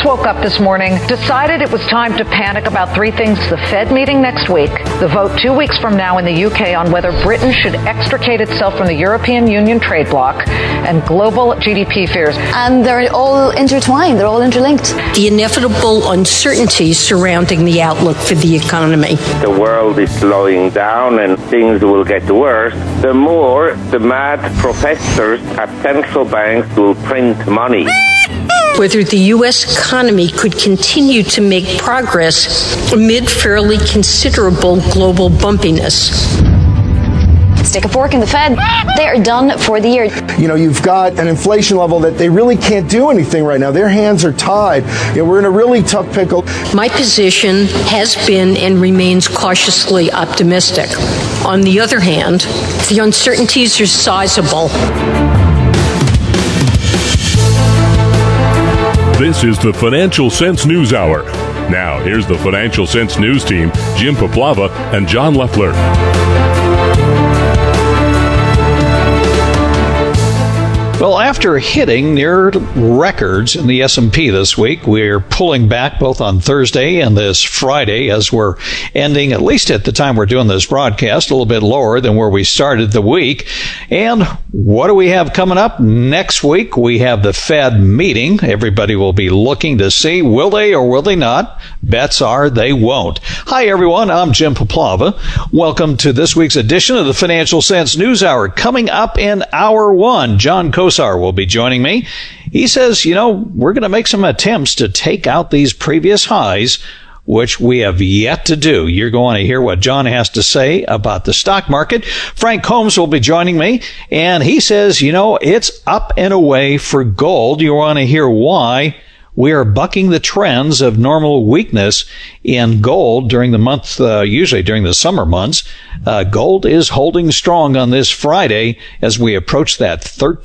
woke up this morning, decided it was time to panic about three things: the Fed meeting next week, the vote 2 weeks from now in the UK on whether Britain should extricate itself from the European Union trade bloc, and global GDP fears. And they're all intertwined. They're all interlinked. The inevitable uncertainties surrounding the outlook for the economy. The world is slowing down and things will get worse. The more the mad professors at central banks will print money. Whether the U.S. economy could continue to make progress amid fairly considerable global bumpiness. Stick a fork in the Fed. They are done for the year. You know, you've got an inflation level that they really can't do anything right now. Their hands are tied. You know, we're in a really tough pickle. My position has been and remains cautiously optimistic. On the other hand, the uncertainties are sizable. This is the Financial Sense News Hour. Now, here's the Financial Sense News team, Jim Poplava and John Leffler. Well, after hitting near records in the S&P this week, we're pulling back both on Thursday and this Friday as we're ending, at least at the time we're doing this broadcast, a little bit lower than where we started the week. And what do we have coming up? Next week, we have the Fed meeting. Everybody will be looking to see, will they or will they not? Bets are they won't. Hi, everyone. I'm Jim Poplava. Welcome to this week's edition of the Financial Sense News Hour. Coming up in Hour 1, John Kosar will be joining me. He says, we're going to make some attempts to take out these previous highs, which we have yet to do. You're going to hear what John has to say about the stock market. Frank Combs will be joining me, and he says, it's up and away for gold. You want to hear why we are bucking the trends of normal weakness in gold during the month, usually during the summer months. Gold is holding strong on this Friday as we approach that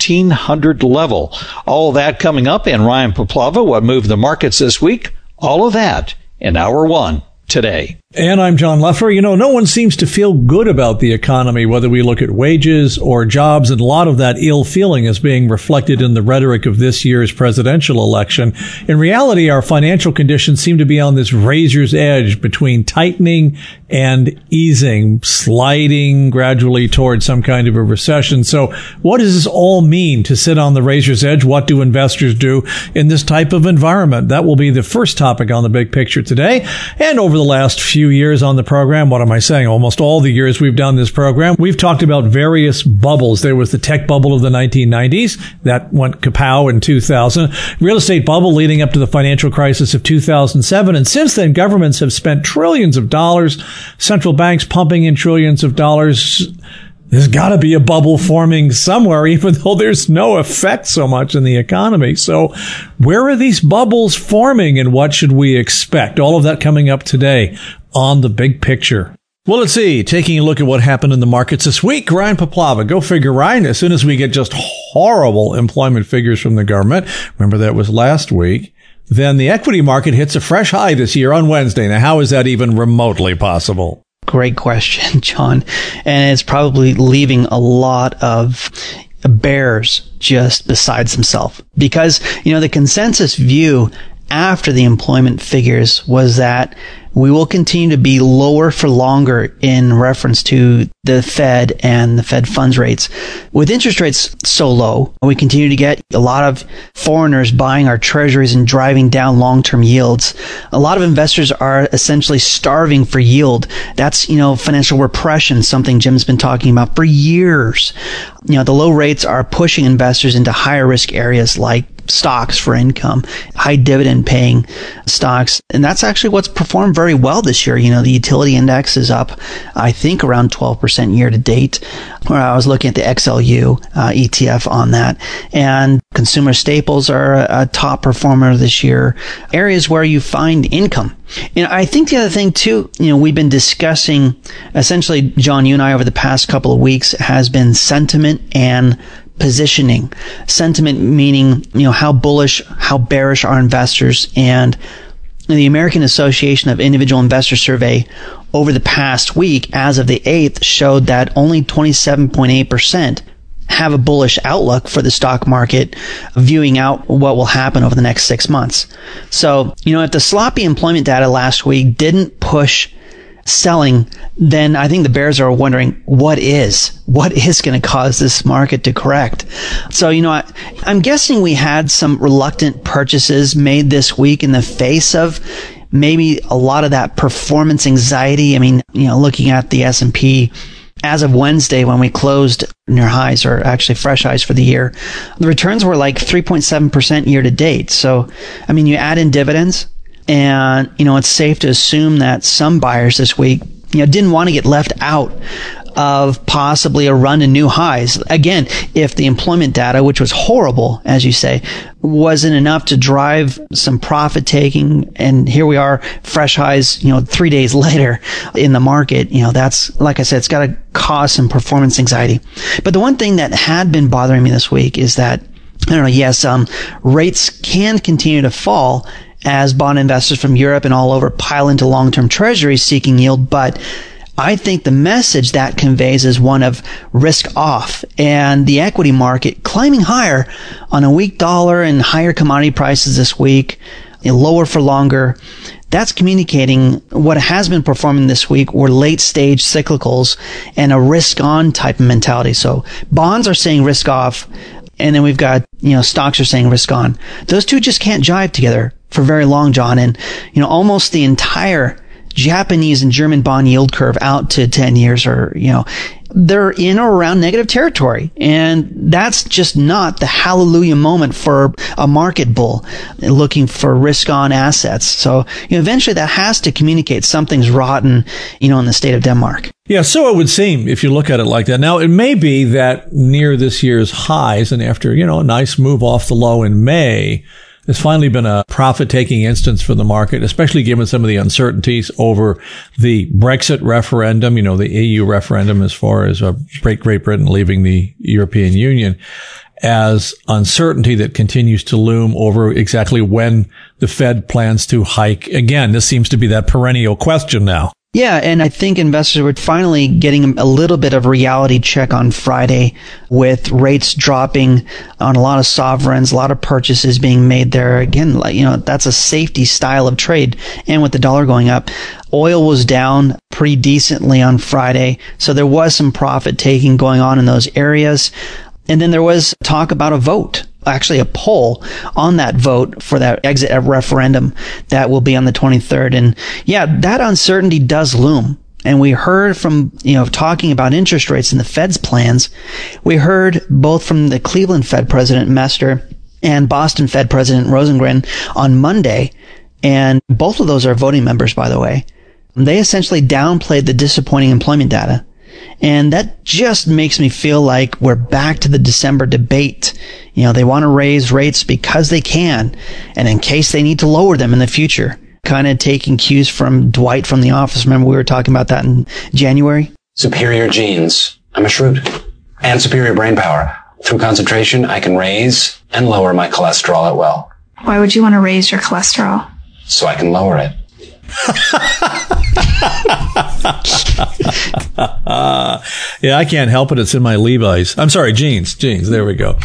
1,300 level. All of that coming up, and Ryan Poplava, what moved the markets this week? All of that in Hour 1 today. And I'm John Leffler. No one seems to feel good about the economy, whether we look at wages or jobs, and a lot of that ill feeling is being reflected in the rhetoric of this year's presidential election. In reality, our financial conditions seem to be on this razor's edge between tightening and easing, sliding gradually towards some kind of a recession. So what does this all mean to sit on the razor's edge? What do investors do in this type of environment? That will be the first topic on the big picture today. And over the last few years on the program, what am I saying? Almost all the years we've done this program, we've talked about various bubbles. There was the tech bubble of the 1990s that went kapow in 2000, real estate bubble leading up to the financial crisis of 2007. And since then, governments have spent trillions of dollars, central banks pumping in trillions of dollars. There's got to be a bubble forming somewhere, even though there's no effect so much in the economy. So where are these bubbles forming, and what should we expect? All of that coming up today on the big picture. Well, let's see. Taking a look at what happened in the markets this week, Ryan Poplava. Go figure, Ryan. As soon as we get just horrible employment figures from the government, remember that was last week, then the equity market hits a fresh high this year on Wednesday. Now, how is that even remotely possible? Great question, John. And it's probably leaving a lot of bears just besides themselves. Because, the consensus view after the employment figures was that we will continue to be lower for longer in reference to the Fed and the Fed funds rates. With interest rates so low, we continue to get a lot of foreigners buying our treasuries and driving down long-term yields. A lot of investors are essentially starving for yield. That's, financial repression, something Jim's been talking about for years. The low rates are pushing investors into higher risk areas like stocks for income, high dividend paying stocks. And that's actually what's performed very well this year. The utility index is up, I think, around 12% year to date. Where I was looking at the XLU ETF on that. And consumer staples are a top performer this year. Areas where you find income. I think the other thing too, we've been discussing, essentially, John, you and I over the past couple of weeks, has been sentiment and positioning. Sentiment meaning, how bullish, how bearish are investors. And the American Association of Individual Investors survey over the past week, as of the 8th, showed that only 27.8% have a bullish outlook for the stock market, viewing out what will happen over the next 6 months. So, if the sloppy employment data last week didn't push selling, then I think the bears are wondering what is going to cause this market to correct. So, I'm guessing we had some reluctant purchases made this week in the face of maybe a lot of that performance anxiety. I mean, looking at the S&P as of Wednesday when we closed near highs, or actually fresh highs for the year, the returns were like 3.7% year to date. So, I mean, you add in dividends, and, it's safe to assume that some buyers this week, didn't want to get left out of possibly a run to new highs. Again, if the employment data, which was horrible, as you say, wasn't enough to drive some profit taking, and here we are, fresh highs, 3 days later in the market, that's, like I said, it's got to cause some performance anxiety. But the one thing that had been bothering me this week is that, rates can continue to fall as bond investors from Europe and all over pile into long-term treasuries seeking yield, but I think the message that conveys is one of risk off, and the equity market climbing higher on a weak dollar and higher commodity prices this week, lower for longer. That's communicating what has been performing this week were late stage cyclicals and a risk on type of mentality. So bonds are saying risk off, and then we've got, stocks are saying risk on. Those two just can't jive together for very long, John. And, almost the entire Japanese and German bond yield curve out to 10 years or, they're in or around negative territory. And that's just not the hallelujah moment for a market bull looking for risk on assets. So, eventually that has to communicate something's rotten, in the state of Denmark. Yeah, so it would seem if you look at it like that. Now, it may be that near this year's highs and after, a nice move off the low in May, there's finally been a profit-taking instance for the market, especially given some of the uncertainties over the Brexit referendum, the EU referendum as far as Great Britain leaving the European Union, as uncertainty that continues to loom over exactly when the Fed plans to hike again. This seems to be that perennial question now. Yeah, and I think investors were finally getting a little bit of reality check on Friday with rates dropping on a lot of sovereigns, a lot of purchases being made there. Again, that's a safety style of trade. And with the dollar going up, oil was down pretty decently on Friday. So there was some profit taking going on in those areas. And then there was talk about a vote. Actually a poll on that vote for that exit referendum that will be on the 23rd. And yeah, that uncertainty does loom. And we heard from, talking about interest rates and the Fed's plans, we heard both from the Cleveland Fed President Mester and Boston Fed President Rosengren on Monday. And both of those are voting members, by the way. They essentially downplayed the disappointing employment data. And that just makes me feel like we're back to the December debate. They want to raise rates because they can, and in case they need to lower them in the future. Kind of taking cues from Dwight from The Office. Remember we were talking about that in January? Superior genes. I'm a shrew. And superior brain power. Through concentration, I can raise and lower my cholesterol at will. Why would you want to raise your cholesterol? So I can lower it. Yeah, I can't help it. It's in my Levi's. I'm sorry, jeans. There we go.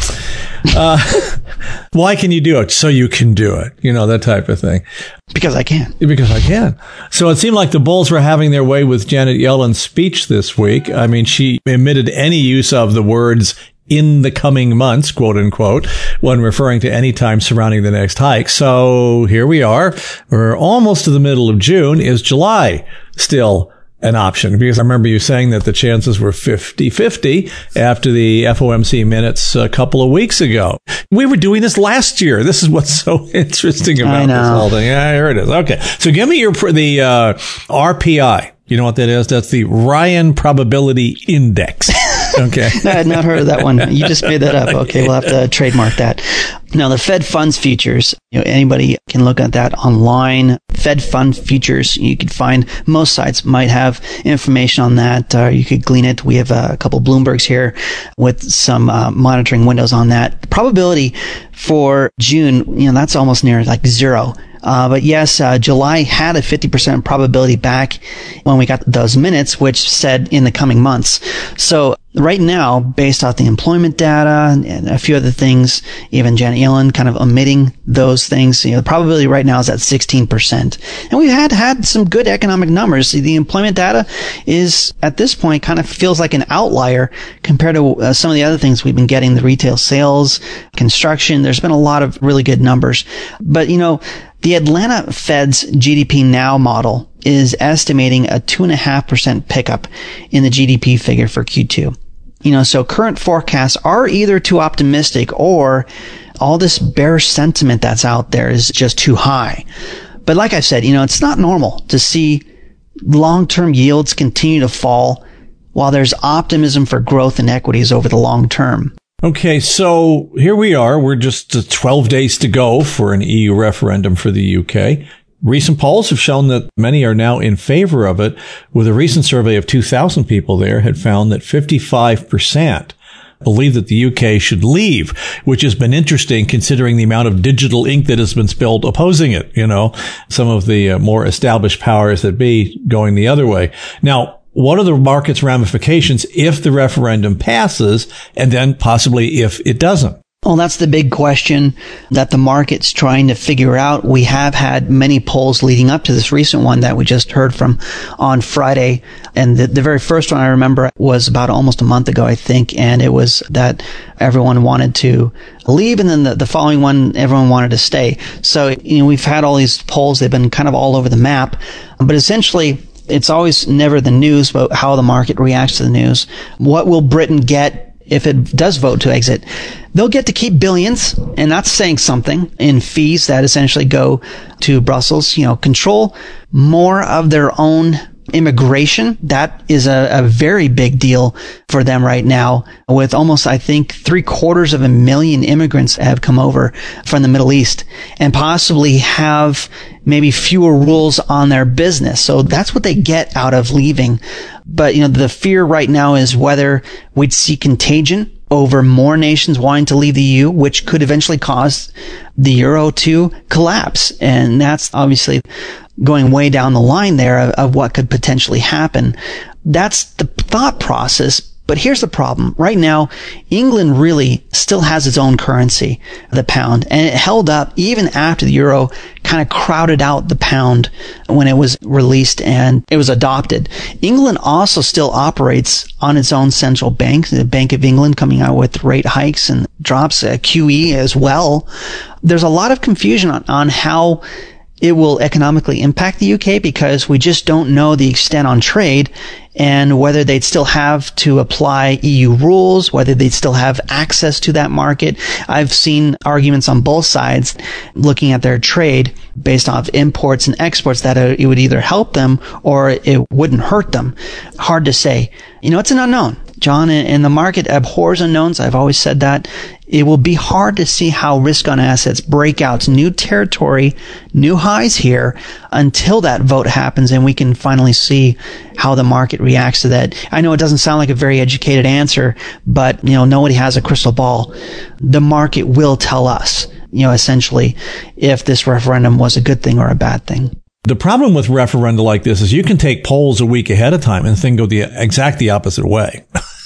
Why can you do it? So you can do it. That type of thing. Because I can. Because I can. So it seemed like the bulls were having their way with Janet Yellen's speech this week. I mean, she omitted any use of the words in the coming months, quote unquote, when referring to any time surrounding the next hike. So here we are. We're almost to the middle of June. Is July still an option? Because I remember you saying that the chances were 50-50 after the FOMC minutes a couple of weeks ago. We were doing this last year. This is what's so interesting about this whole thing. Yeah, here it is. Okay. So give me the RPI. You know what that is? That's the Ryan Probability Index. Okay. I had not heard of that one. You just made that up. Okay, we'll have to trademark that. Now, the Fed Funds Futures, anybody can look at that online. Fed Fund Futures, you could find most sites might have information on that. You could glean it. We have a couple Bloombergs here with some monitoring windows on that. The probability for June, that's almost near like zero. But yes, July had a 50% probability back when we got those minutes, which said in the coming months. So right now, based off the employment data and a few other things, even Janet Yellen kind of omitting those things, the probability right now is at 16%. And we've had some good economic numbers. The employment data is, at this point, kind of feels like an outlier compared to some of the other things we've been getting, the retail sales, construction. There's been a lot of really good numbers. But, the Atlanta Fed's GDP Now model is estimating a 2.5% pickup in the GDP figure for Q2. So current forecasts are either too optimistic or all this bearish sentiment that's out there is just too high. But like I said, it's not normal to see long-term yields continue to fall while there's optimism for growth in equities over the long term. Okay, so here we are. We're just 12 days to go for an EU referendum for the UK. Recent polls have shown that many are now in favor of it, with a recent survey of 2,000 people there had found that 55% believe that the UK should leave, which has been interesting considering the amount of digital ink that has been spilled opposing it. Some of the more established powers that be going the other way. Now, what are the market's ramifications if the referendum passes and then possibly if it doesn't? Well, that's the big question that the market's trying to figure out. We have had many polls leading up to this recent one that we just heard from on Friday. And the very first one I remember was about almost a month ago, I think. And it was that everyone wanted to leave. And then the following one, everyone wanted to stay. So, we've had all these polls. They've been kind of all over the map. But essentially, it's always never the news, but how the market reacts to the news. What will Britain get if it does vote to exit? They'll get to keep billions, and that's saying something, in fees that essentially go to Brussels. Control more of their own immigration. That is a very big deal for them right now, with almost, I think, 750,000 immigrants have come over from the Middle East, and possibly have maybe fewer rules on their business. So that's what they get out of leaving. But, the fear right now is whether we'd see contagion over more nations wanting to leave the EU, which could eventually cause the euro to collapse. And that's obviously going way down the line there of what could potentially happen. That's the thought process. But here's the problem. Right now, England really still has its own currency, the pound, and it held up even after the euro kind of crowded out the pound when it was released and it was adopted. England also still operates on its own central bank, the Bank of England, coming out with rate hikes and drops, QE as well. There's a lot of confusion on how it will economically impact the UK, because we just don't know the extent on trade and whether they'd still have to apply EU rules, whether they'd still have access to that market. I've seen arguments on both sides looking at their trade based off imports and exports that it would either help them or it wouldn't hurt them. Hard to say. It's an unknown, John, and the market abhors unknowns. I've always said that. It will be hard to see how risk-on assets break out to new territory, new highs here, until that vote happens and we can finally see how the market reacts to that. I know it doesn't sound like a very educated answer, but, nobody has a crystal ball. The market will tell us, essentially, if this referendum was a good thing or a bad thing. The problem with referenda like this is you can take polls a week ahead of time and the thing go the opposite way.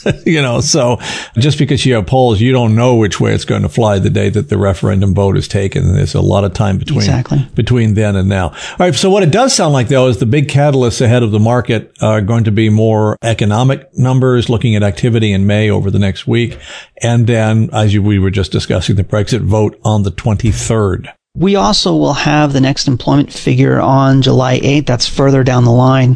So just because you have polls, you don't know which way it's going to fly the day that the referendum vote is taken. And there's a lot of time between then and now. All right. So what it does sound like, though, is the big catalysts ahead of the market are going to be more economic numbers, looking at activity in May over the next week. And then, as we were just discussing, the Brexit vote on the 23rd. We also will have the next employment figure on July 8th. That's further down the line,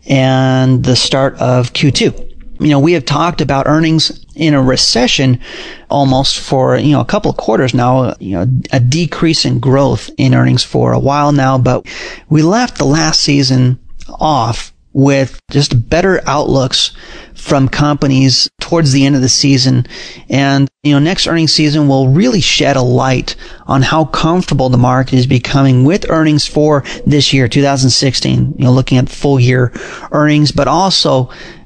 and the start of Q2. We have talked about earnings in a recession almost for, a couple of quarters now, a decrease in growth in earnings for a while now, but we left the last season off with just better outlooks from companies towards the end of the season. And, next earnings season will really shed a light on how comfortable the market is becoming with earnings for this year, 2016, looking at full year earnings, but also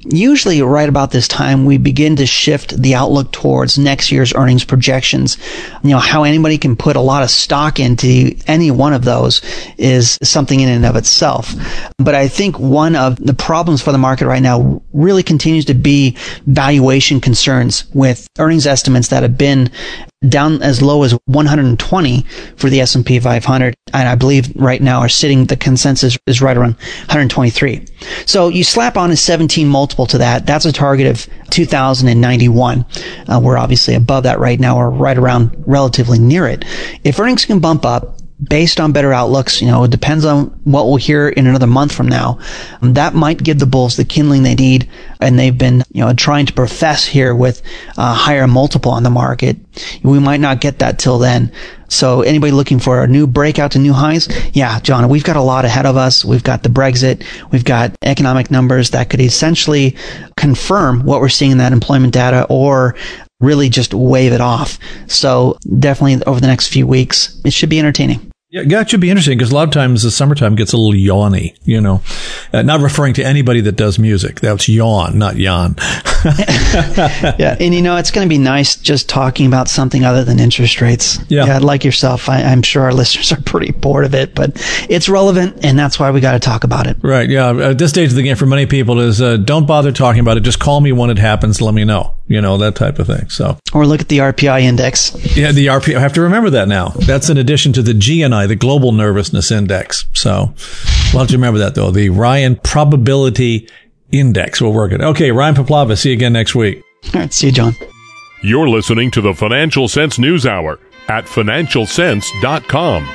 usually right about this time, we begin to shift the outlook towards next year's earnings projections. How anybody can put a lot of stock into any one of those is something in and of itself. But I think one of the problems for the market right now really continues to be valuation concerns with earnings estimates that have been down as low as 120 for the S&P 500. And I believe right now the consensus is right around 123. So you slap on a 17 multiple to that. That's a target of 2,091. We're obviously above that right now, or right around relatively near it. If earnings can bump up, based on better outlooks, it depends on what we'll hear in another month from now. That might give the bulls the kindling they need, and they've been, trying to profess here with a higher multiple on the market. We might not get that till then. So anybody looking for a new breakout to new highs? Yeah, John, we've got a lot ahead of us. We've got the Brexit. We've got economic numbers that could essentially confirm what we're seeing in that employment data, or really just wave it off. So definitely over the next few weeks, it should be entertaining. Yeah, it should be interesting, because a lot of times the summertime gets a little yawny, not referring to anybody that does music. That's yawn, not yawn. Yeah. And it's going to be nice just talking about something other than interest rates. Yeah, like yourself, I'm sure our listeners are pretty bored of it, but it's relevant, and that's why we got to talk about it. Right. Yeah. At this stage of the game for many people is don't bother talking about it. Just call me when it happens. Let me know. That type of thing. So, or look at the RPI index. Yeah, the RPI. I have to remember that now. That's in addition to the GNI, the Global Nervousness Index. So, we'll have to remember that, though. The Ryan Probability Index. We'll work it. Okay, Ryan Paplava. See you again next week. All right. See you, John. You're listening to the Financial Sense News Hour at financialsense.com.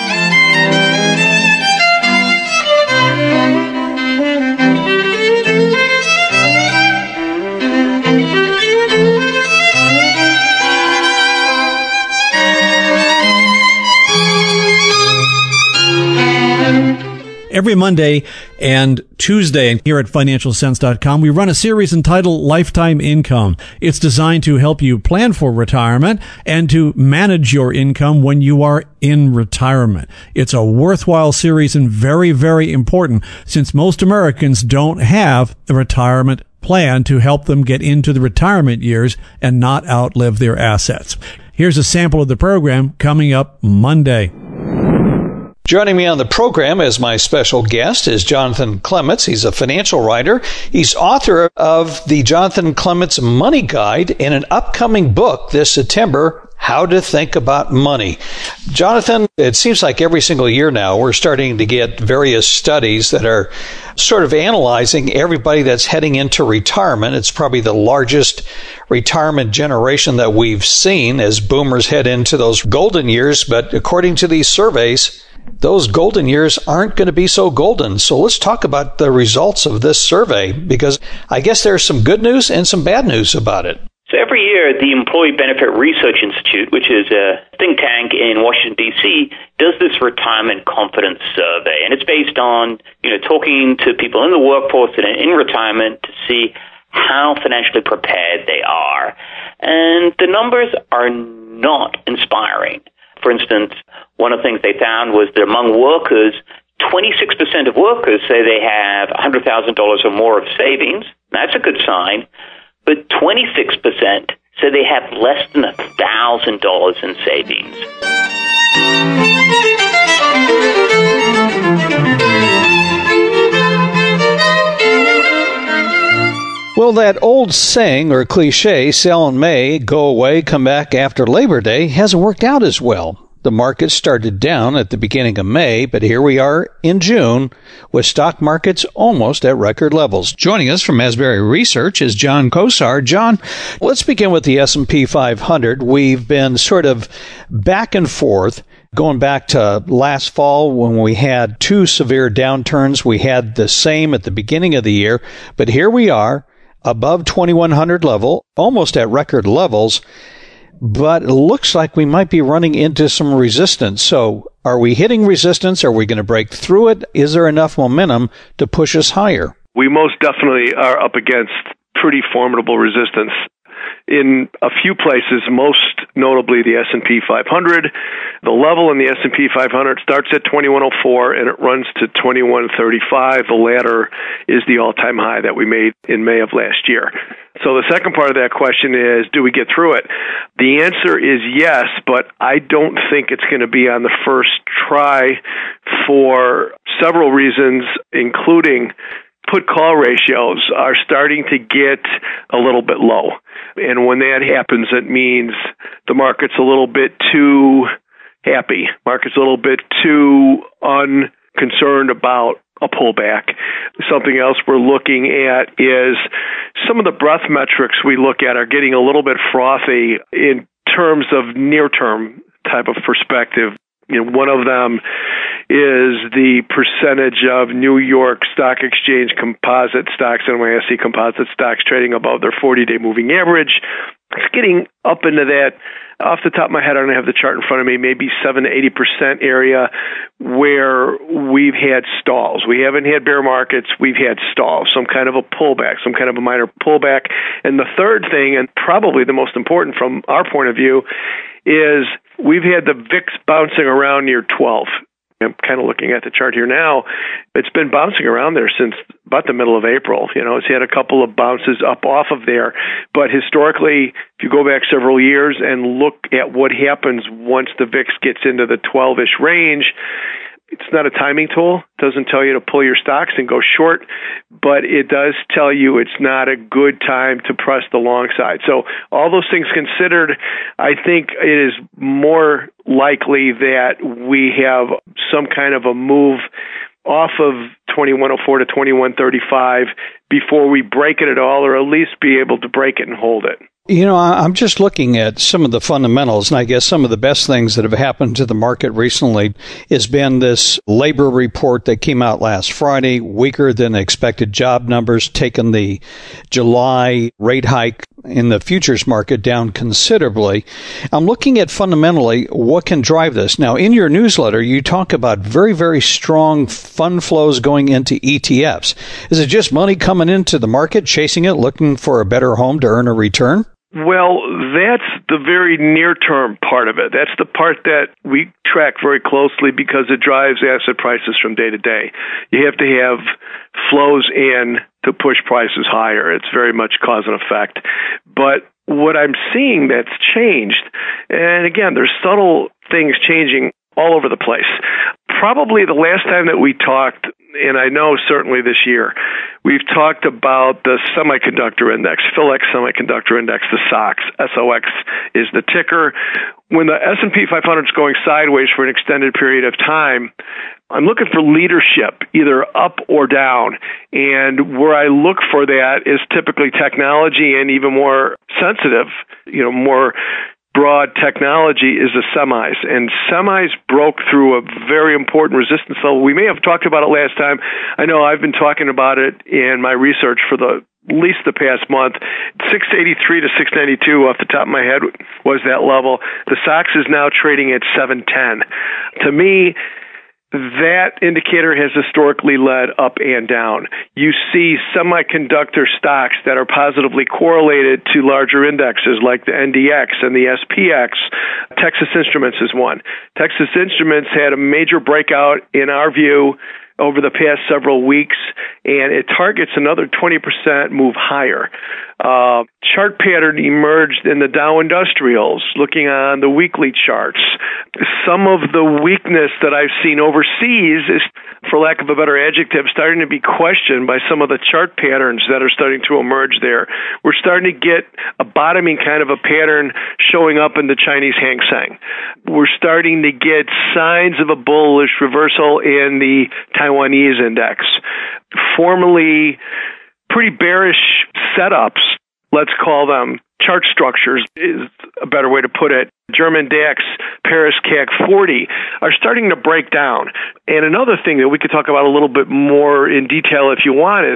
Every Monday and Tuesday here at financialsense.com, we run a series entitled Lifetime Income. It's designed to help you plan for retirement and to manage your income when you are in retirement. It's a worthwhile series and very, very important, since most Americans don't have a retirement plan to help them get into the retirement years and not outlive their assets. Here's a sample of the program coming up Monday. Joining me on the program as my special guest is Jonathan Clements. He's a financial writer. He's author of the Jonathan Clements Money Guide and an upcoming book this September, How to Think About Money. Jonathan, it seems like every single year now we're starting to get various studies that are sort of analyzing everybody that's heading into retirement. It's probably the largest retirement generation that we've seen as boomers head into those golden years. But according to these surveys, those golden years aren't going to be so golden. So let's talk about the results of this survey, because I guess there's some good news and some bad news about it. So every year, the Employee Benefit Research Institute, which is a think tank in Washington, D.C., does this retirement confidence survey. And it's based on, talking to people in the workforce and in retirement to see how financially prepared they are. And the numbers are not inspiring. For instance, one of the things they found was that among workers, 26% of workers say they have $100,000 or more of savings. That's a good sign. But 26% say they have less than $1,000 in savings. Well, that old saying or cliche, sell in May, go away, come back after Labor Day, hasn't worked out as well. The market started down at the beginning of May, but here we are in June with stock markets almost at record levels. Joining us from Asbury Research is John Kosar. John, let's begin with the S&P 500. We've been sort of back and forth. Going back to last fall when we had two severe downturns, we had the same at the beginning of the year, but here we are above 2100 level, almost at record levels, but it looks like we might be running into some resistance. So are we hitting resistance? Are we going to break through it? Is there enough momentum to push us higher? We most definitely are up against pretty formidable resistance. in a few places, most notably the S&P 500. The level in the S&P 500 starts at 2104 and it runs to 2135. The latter is the all-time high that we made in May of last year. So the second part of that question is, do we get through it? The answer is yes, but I don't think it's going to be on the first try for several reasons, including put-call ratios are starting to get a little bit low. And when that happens, it means the market's a little bit too happy. Market's a little bit too unconcerned about a pullback. Something else we're looking at is some of the breadth metrics we look at are getting a little bit frothy in terms of near-term type of perspective. One of them is the percentage of New York Stock Exchange composite stocks, NYSE composite stocks trading above their 40-day moving average. It's getting up into that, off the top of my head, I don't have the chart in front of me, maybe 7 to 80% area where we've had stalls. We haven't had bear markets, we've had stalls, some kind of a pullback, some kind of a minor pullback. And the third thing, and probably the most important from our point of view, is we've had the VIX bouncing around near 12. I'm kind of looking at the chart here now. It's been bouncing around there since about the middle of April. It's had a couple of bounces up off of there. But historically, if you go back several years and look at what happens once the VIX gets into the 12-ish range, it's not a timing tool. It doesn't tell you to pull your stocks and go short, but it does tell you it's not a good time to press the long side. So all those things considered, I think it is more likely that we have some kind of a move off of 2104 to 2135 before we break it at all, or at least be able to break it and hold it. I'm just looking at some of the fundamentals, and I guess some of the best things that have happened to the market recently has been this labor report that came out last Friday, weaker than expected job numbers, taking the July rate hike in the futures market down considerably. I'm looking at fundamentally what can drive this. Now, in your newsletter, you talk about very, very strong fund flows going into ETFs. Is it just money coming into the market, chasing it, looking for a better home to earn a return? Well, that's the very near-term part of it. That's the part that we track very closely because it drives asset prices from day to day. You have to have flows in to push prices higher. It's very much cause and effect. But what I'm seeing that's changed, and again, there's subtle things changing all over the place. Probably the last time that we talked, and I know certainly this year, we've talked about the semiconductor index, Philex Semiconductor Index, the SOX. SOX is the ticker. When the S&P 500 is going sideways for an extended period of time, I'm looking for leadership, either up or down. And where I look for that is typically technology, and even more sensitive, more broad technology is the semis. And semis broke through a very important resistance level. We may have talked about it last time. I know I've been talking about it in my research for at least the past month. 683 to 692 off the top of my head was that level. The SOX is now trading at 710. To me, that indicator has historically led up and down. You see semiconductor stocks that are positively correlated to larger indexes like the NDX and the SPX. Texas Instruments is one. Texas Instruments had a major breakout, in our view, over the past several weeks, and it targets another 20% move higher. Chart pattern emerged in the Dow Industrials, looking on the weekly charts. Some of the weakness that I've seen overseas is, for lack of a better adjective, starting to be questioned by some of the chart patterns that are starting to emerge there. We're starting to get a bottoming kind of a pattern showing up in the Chinese Hang Seng. We're starting to get signs of a bullish reversal in the Taiwanese index. Formerly pretty bearish setups, let's call them chart structures is a better way to put it. German DAX, Paris CAC 40 are starting to break down. And another thing that we could talk about a little bit more in detail if you want is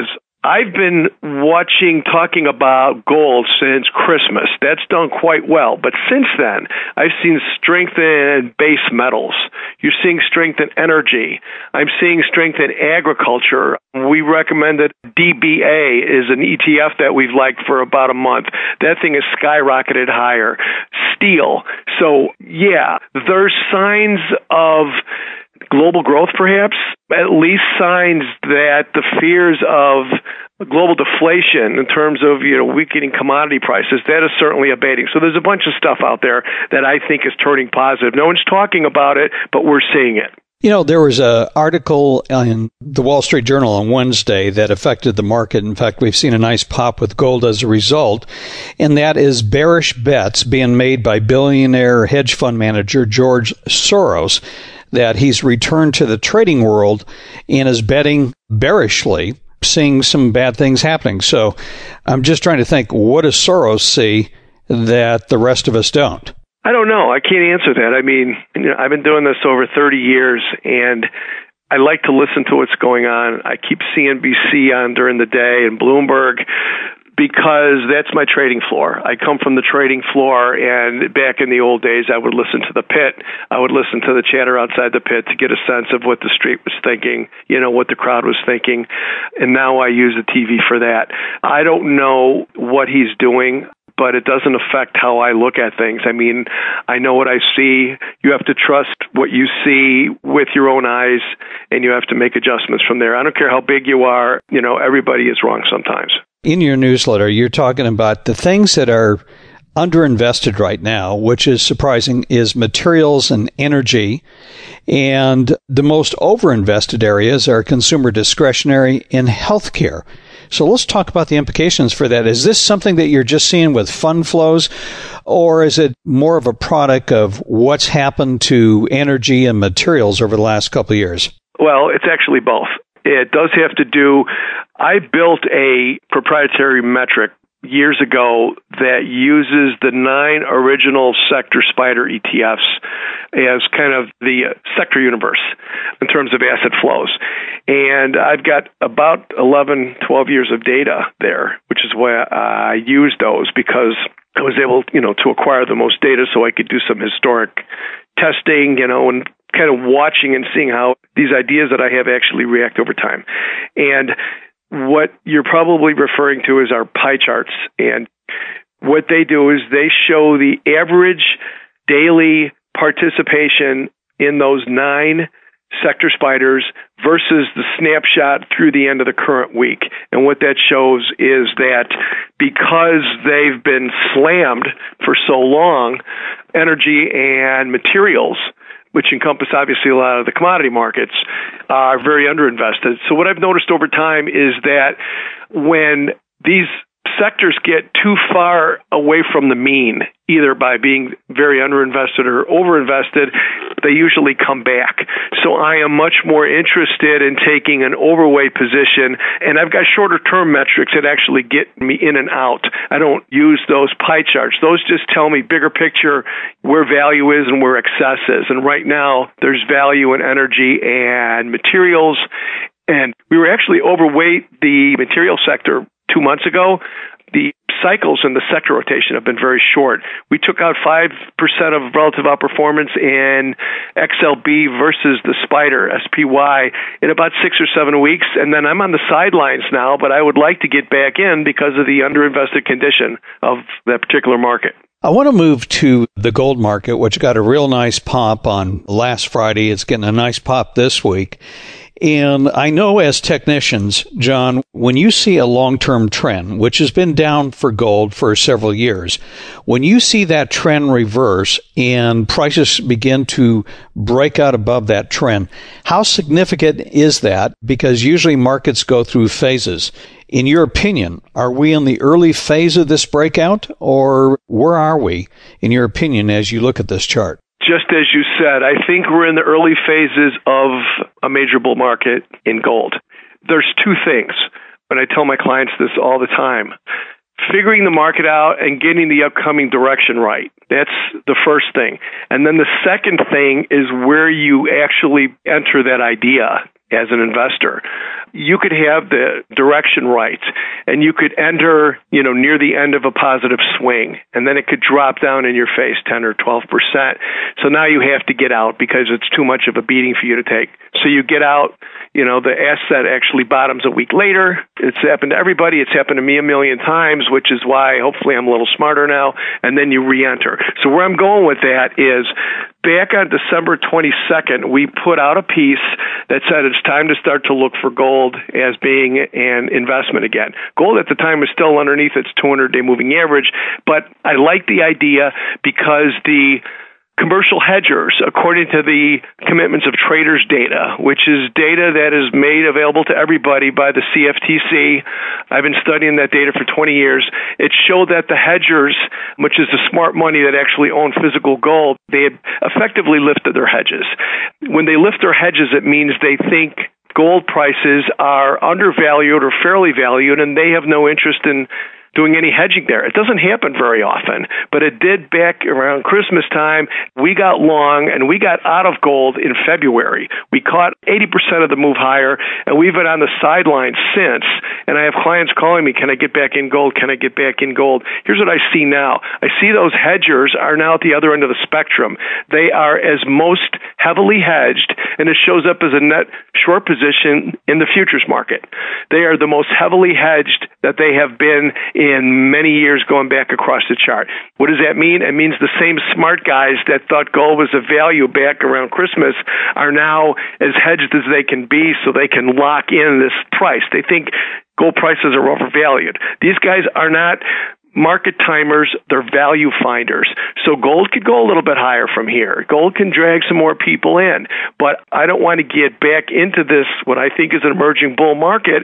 I've been talking about gold since Christmas. That's done quite well. But since then, I've seen strength in base metals. You're seeing strength in energy. I'm seeing strength in agriculture. We recommended DBA is an ETF that we've liked for about a month. That thing has skyrocketed higher. Steel. So, yeah, there's signs of global growth, perhaps, at least signs that the fears of global deflation in terms of weakening commodity prices, that is certainly abating. So there's a bunch of stuff out there that I think is turning positive. No one's talking about it, but we're seeing it. There was an article in the Wall Street Journal on Wednesday that affected the market. In fact, we've seen a nice pop with gold as a result, and that is bearish bets being made by billionaire hedge fund manager George Soros that he's returned to the trading world and is betting bearishly, seeing some bad things happening. So I'm just trying to think, what does Soros see that the rest of us don't? I don't know. I can't answer that. I mean, I've been doing this over 30 years, and I like to listen to what's going on. I keep CNBC on during the day and Bloomberg because that's my trading floor. I come from the trading floor, and back in the old days, I would listen to the pit. I would listen to the chatter outside the pit to get a sense of what the street was thinking, what the crowd was thinking, and now I use the TV for that. I don't know what he's doing, but it doesn't affect how I look at things. I mean, I know what I see. You have to trust what you see with your own eyes, and you have to make adjustments from there. I don't care how big you are. Everybody is wrong sometimes. In your newsletter, you're talking about the things that are underinvested right now, which is surprising, is materials and energy. And the most overinvested areas are consumer discretionary and healthcare. So let's talk about the implications for that. Is this something that you're just seeing with fund flows, or is it more of a product of what's happened to energy and materials over the last couple of years? Well, it's actually both. It does have to do, I built a proprietary metric years ago that uses the 9 original sector SPDR ETFs as kind of the sector universe in terms of asset flows. And I've got about 11, 12 years of data there, which is why I use those, because I was able, to acquire the most data so I could do some historic testing, and kind of watching and seeing how these ideas that I have actually react over time. And what you're probably referring to is our pie charts. And what they do is they show the average daily participation in those 9 sector SPDRs versus the snapshot through the end of the current week. And what that shows is that because they've been slammed for so long, energy and materials, which encompass obviously a lot of the commodity markets, are very underinvested. So what I've noticed over time is that when these sectors get too far away from the mean, either by being very underinvested or overinvested, they usually come back. So I am much more interested in taking an overweight position, and I've got shorter term metrics that actually get me in and out. I don't use those pie charts. Those just tell me bigger picture where value is and where excess is. And right now, there's value in energy and materials, and we were actually overweight the material sector 2 months ago. The cycles in the sector rotation have been very short. We took out 5% of relative outperformance in XLB versus the SPDR, SPY, in about 6 or 7 weeks. And then I'm on the sidelines now, but I would like to get back in because of the underinvested condition of that particular market. I want to move to the gold market, which got a real nice pop on last Friday. It's getting a nice pop this week. And I know as technicians, John, when you see a long-term trend, which has been down for gold for several years, when you see that trend reverse and prices begin to break out above that trend, how significant is that? Because usually markets go through phases. In your opinion, are we in the early phase of this breakout, or where are we, in your opinion, as you look at this chart? Just as you said, I think we're in the early phases of a major bull market in gold. There's 2 things, and I tell my clients this all the time. Figuring the market out and getting the upcoming direction right. That's the first thing. And then the second thing is where you actually enter that idea. as an investor. You could have the direction right, and you could enter, near the end of a positive swing, and then it could drop down in your face 10 or 12%. So now you have to get out because it's too much of a beating for you to take. So you get out, the asset actually bottoms a week later. It's happened to everybody. It's happened to me a million times, which is why hopefully I'm a little smarter now, and then you re-enter. So where I'm going with that is back on December 22nd, we put out a piece that said it's time to start to look for gold as being an investment again. Gold at the time was still underneath its 200-day moving average, but I like the idea because the commercial hedgers, according to the commitments of traders data, which is data that is made available to everybody by the CFTC. I've been studying that data for 20 years. It showed that the hedgers, which is the smart money that actually own physical gold, they had effectively lifted their hedges. When they lift their hedges, it means they think gold prices are undervalued or fairly valued, and they have no interest in doing any hedging there. It doesn't happen very often, but it did back around Christmas time. We got long and we got out of gold in February. We caught 80% of the move higher, and we've been on the sidelines since. And I have clients calling me, can I get back in gold? Can I get back in gold? Here's what I see now. I see those hedgers are now at the other end of the spectrum. They are as most heavily hedged, and it shows up as a net short position in the futures market. They are the most heavily hedged that they have been in many years going back across the chart. What does that mean? It means the same smart guys that thought gold was a value back around Christmas are now as hedged as they can be so they can lock in this price. They think gold prices are overvalued. These guys are not market timers, they're value finders. So gold could go a little bit higher from here. Gold can drag some more people in. But I don't want to get back into this, what I think is an emerging bull market,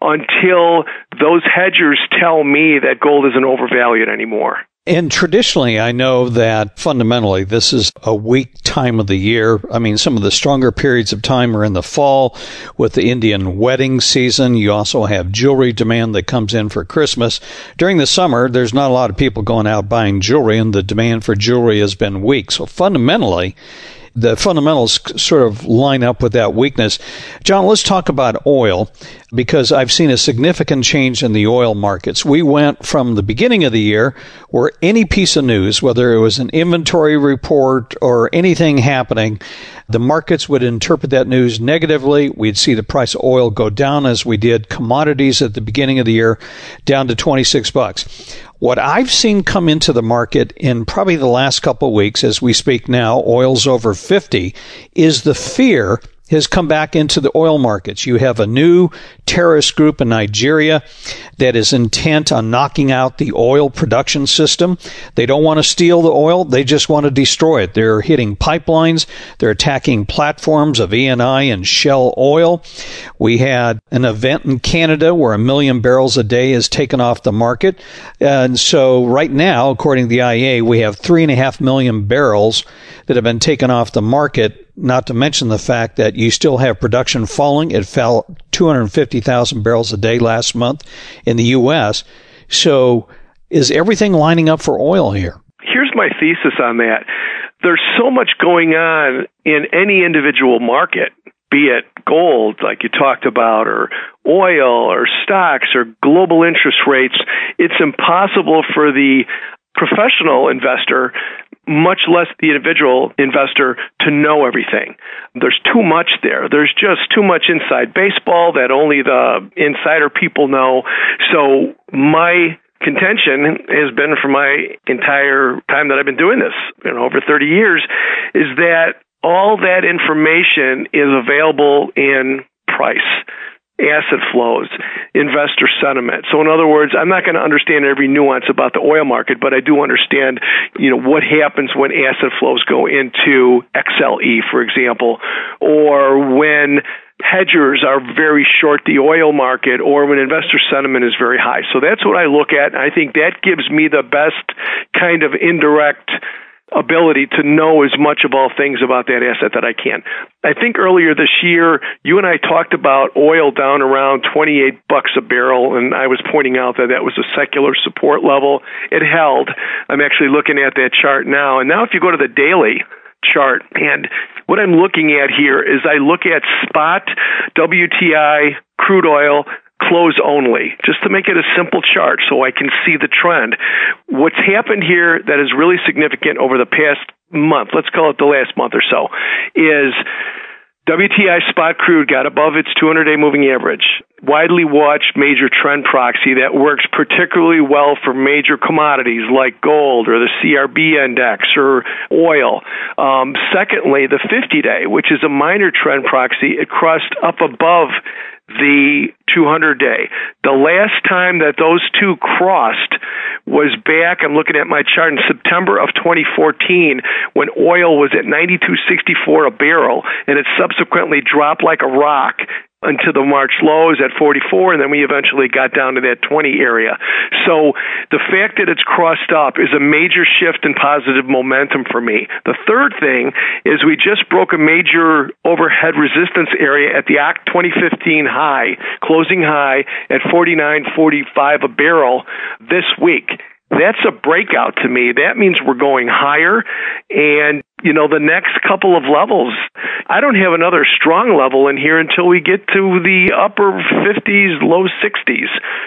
until those hedgers tell me that gold isn't overvalued anymore. And traditionally, I know that fundamentally this is a weak time of the year. I mean, some of the stronger periods of time are in the fall with the Indian wedding season. You also have jewelry demand that comes in for Christmas. During the summer, there's not a lot of people going out buying jewelry, and the demand for jewelry has been weak. So fundamentally, the fundamentals sort of line up with that weakness. John, let's talk about oil, because I've seen a significant change in the oil markets. We went from the beginning of the year where any piece of news, whether it was an inventory report or anything happening, the markets would interpret that news negatively. We'd see the price of oil go down, as we did commodities at the beginning of the year, down to $26. What I've seen come into the market in probably the last couple of weeks, as we speak now, oil's over 50, is the fear has come back into the oil markets. You have a new terrorist group in Nigeria that is intent on knocking out the oil production system. They don't want to steal the oil. They just want to destroy it. They're hitting pipelines. They're attacking platforms of Eni and Shell Oil. We had an event in Canada where 1 million barrels a day is taken off the market. And so right now, according to the IEA, we have 3.5 million barrels that have been taken off the market, not to mention the fact that you still have production falling. It fell 250,000 barrels a day last month in the U.S. So is everything lining up for oil here? Here's my thesis on that. There's so much going on in any individual market, be it gold, like you talked about, or oil, or stocks, or global interest rates. It's impossible for the professional investor, much less the individual investor, to know everything. There's too much there. There's just too much inside baseball that only the insider people know. So my contention has been for my entire time that I've been doing this, over 30 years, is that all that information is available in price, asset flows, investor sentiment. So in other words, I'm not going to understand every nuance about the oil market, but I do understand, what happens when asset flows go into XLE, for example, or when hedgers are very short the oil market, or when investor sentiment is very high. So that's what I look at. I think that gives me the best kind of indirect ability to know as much of all things about that asset that I can. I think earlier this year, you and I talked about oil down around $28 a barrel, and I was pointing out that that was a secular support level. It held. I'm actually looking at that chart now. And now if you go to the daily, chart. And what I'm looking at here is I look at spot WTI crude oil close only, just to make it a simple chart so I can see the trend. What's happened here that is really significant over the past month, let's call it the last month or so, is WTI spot crude got above its 200-day moving average. Widely watched major trend proxy that works particularly well for major commodities like gold or the CRB index or oil. Secondly, the 50-day, which is a minor trend proxy, it crossed up above the 200-day. The last time that those two crossed was back, I'm looking at my chart, in September of 2014 when oil was at $92.64 a barrel, and it subsequently dropped like a rock until the March lows at 44, and then we eventually got down to that 20 area. So the fact that it's crossed up is a major shift in positive momentum for me. The third thing is we just broke a major overhead resistance area at the 2015 high, closing high at $49.45 a barrel this week. That's a breakout to me. That means we're going higher, and the next couple of levels, I don't have another strong level in here until we get to the upper 50s, low 60s.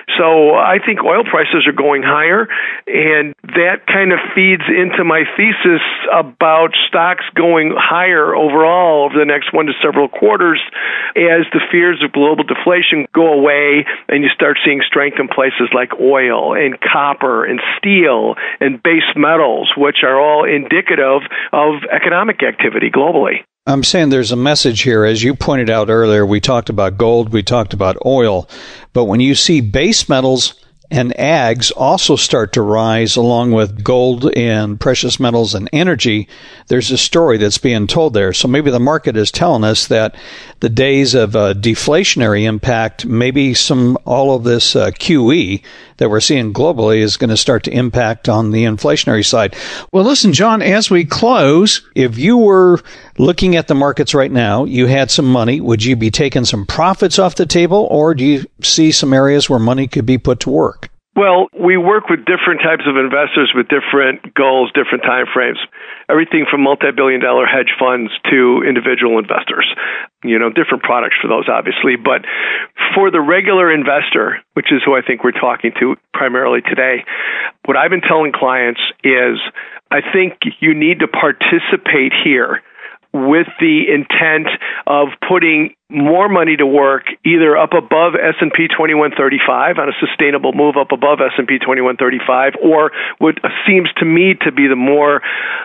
So I think oil prices are going higher, and that kind of feeds into my thesis about stocks going higher overall over the next 1 to several quarters as the fears of global deflation go away and you start seeing strength in places like oil and copper and steel and base metals, which are all indicative of economic activity globally. I'm saying there's a message here. As you pointed out earlier, we talked about gold, we talked about oil, but when you see base metals and ags also start to rise along with gold and precious metals and energy, there's a story that's being told there. So maybe the market is telling us that the days of deflationary impact, maybe all of this QE that we're seeing globally is going to start to impact on the inflationary side. Well, listen, John, as we close, if you were looking at the markets right now, you had some money, would you be taking some profits off the table, or do you see some areas where money could be put to work? Well, we work with different types of investors with different goals, different time frames. Everything from multi-billion-dollar hedge funds to individual investors. Different products for those, obviously. But for the regular investor, which is who I think we're talking to primarily today, what I've been telling clients is I think you need to participate here with the intent of putting more money to work either up above S&P 2135 on a sustainable move up above S&P 2135, or what seems to me to be the more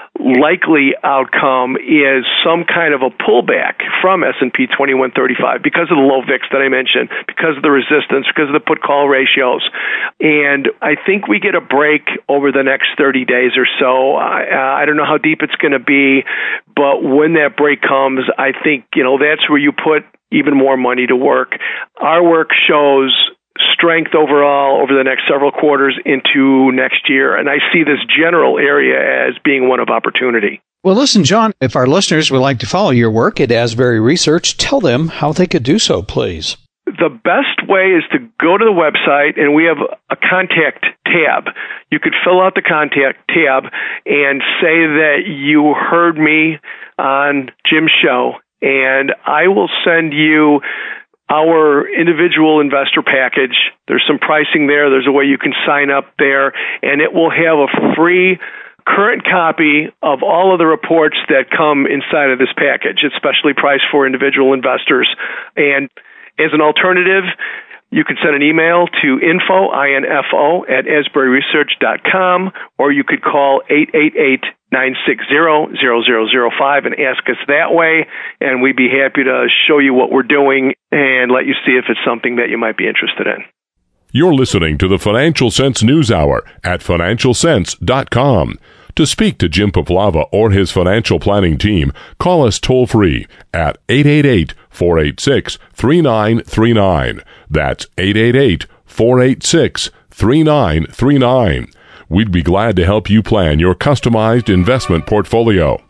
likely outcome is some kind of a pullback from S&P 2135 because of the low VIX that I mentioned, because of the resistance, because of the put-call ratios. And I think we get a break over the next 30 days or so. I don't know how deep it's going to be, but when that break comes, I think, that's where you put even more money to work. Our work shows strength overall over the next several quarters into next year, and I see this general area as being one of opportunity. Well, listen, John, if our listeners would like to follow your work at Asbury Research, tell them how they could do so, please. The best way is to go to the website, and we have a contact tab. You could fill out the contact tab and say that you heard me on Jim's show, and I will send you our individual investor package. There's some pricing there. There's a way you can sign up there, and it will have a free current copy of all of the reports that come inside of this package. It's specially priced for individual investors. And as an alternative, you can send an email to info at asburyresearch.com, or you could call 888-960-0005 and ask us that way, and we'd be happy to show you what we're doing and let you see if it's something that you might be interested in. You're listening to the Financial Sense News Hour at financialsense.com. To speak to Jim Poplava or his financial planning team, call us toll-free at 888-486-3939. That's 888-486-3939. We'd be glad to help you plan your customized investment portfolio.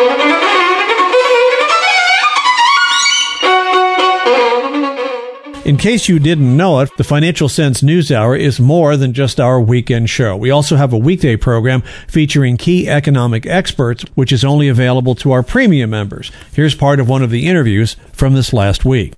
In In case you didn't know it, the Financial Sense News Hour is more than just our weekend show. We also have a weekday program featuring key economic experts, which is only available to our premium members. Here's part of one of the interviews from this last week.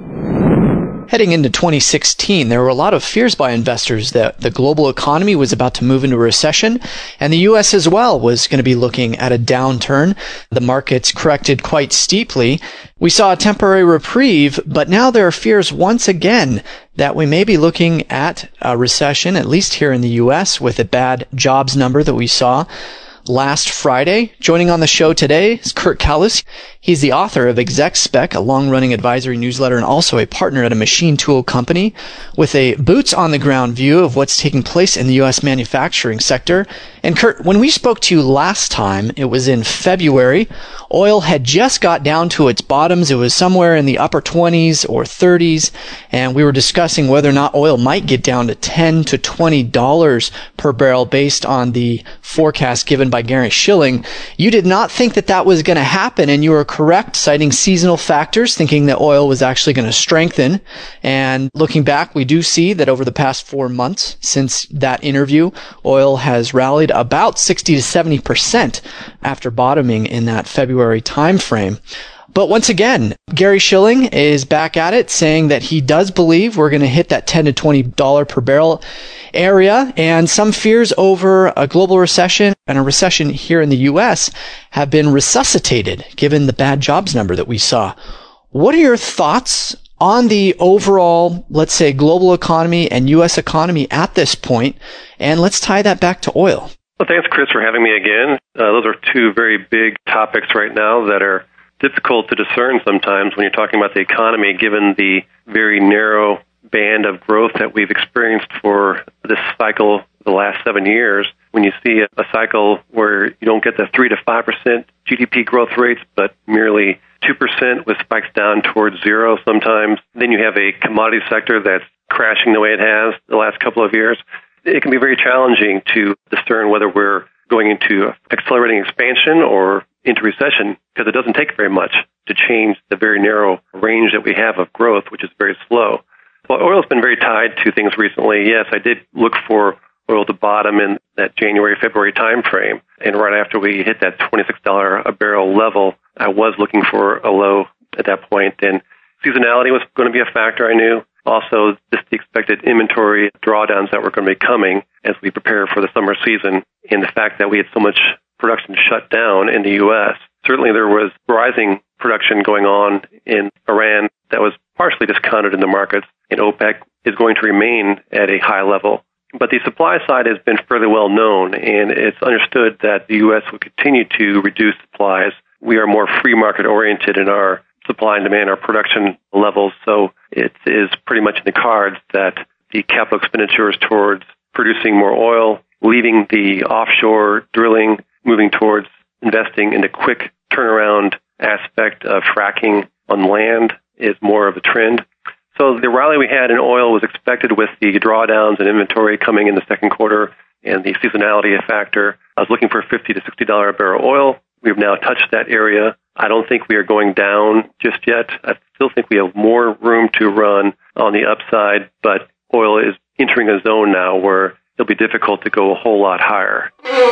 Heading into 2016, there were a lot of fears by investors that the global economy was about to move into a recession, and the U.S. as well was going to be looking at a downturn. The markets corrected quite steeply. We saw a temporary reprieve, but now there are fears once again that we may be looking at a recession, at least here in the U.S., with a bad jobs number that we saw last Friday. Joining on the show today is Kurt Kalas. He's the author of ExecSpec, a long-running advisory newsletter, and also a partner at a machine tool company with a boots-on-the-ground view of what's taking place in the U.S. manufacturing sector. And Kurt, when we spoke to you last time, it was in February. Oil had just got down to its bottoms. It was somewhere in the upper 20s or 30s, and we were discussing whether or not oil might get down to $10 to $20 per barrel based on the forecast given by Gary Shilling. You did not think that that was going to happen, and you were correct, citing seasonal factors, thinking that oil was actually going to strengthen. And looking back, we do see that over the past 4 months since that interview, oil has rallied about 60 to 70% after bottoming in that February timeframe. But once again, Gary Shilling is back at it, saying that he does believe we're going to hit that $10 to $20 per barrel area, and some fears over a global recession and a recession here in the U.S. have been resuscitated, given the bad jobs number that we saw. What are your thoughts on the overall, let's say, global economy and U.S. economy at this point? And let's tie that back to oil. Well, thanks, Chris, for having me again. Those are two very big topics right now that are difficult to discern sometimes when you're talking about the economy, given the very narrow band of growth that we've experienced for this cycle the last 7 years. When you see a cycle where you don't get the 3 to 5% GDP growth rates, but merely 2% with spikes down towards zero sometimes, then you have a commodity sector that's crashing the way it has the last couple of years. It can be very challenging to discern whether we're going into accelerating expansion or into recession, because it doesn't take very much to change the very narrow range that we have of growth, which is very slow. Well, oil's been very tied to things recently. Yes, I did look for oil to bottom in that January, February time frame. And right after we hit that $26 a barrel level, I was looking for a low at that point. And seasonality was going to be a factor, I knew. Also, just the expected inventory drawdowns that were going to be coming as we prepare for the summer season, and the fact that we had so much production shut down in the U.S. Certainly there was rising production going on in Iran that was partially discounted in the markets, and OPEC is going to remain at a high level. But the supply side has been fairly well known, and it's understood that the U.S. will continue to reduce supplies. We are more free market oriented in our supply and demand, our production levels, so it is pretty much in the cards that the capital expenditures towards producing more oil, leaving the offshore drilling, moving towards investing in the quick turnaround aspect of fracking on land is more of a trend. So the rally we had in oil was expected with the drawdowns and inventory coming in the second quarter and the seasonality factor. I was looking for $50 to $60 a barrel oil. We've now touched that area. I don't think we are going down just yet. I still think we have more room to run on the upside, but oil is entering a zone now where it'll be difficult to go a whole lot higher.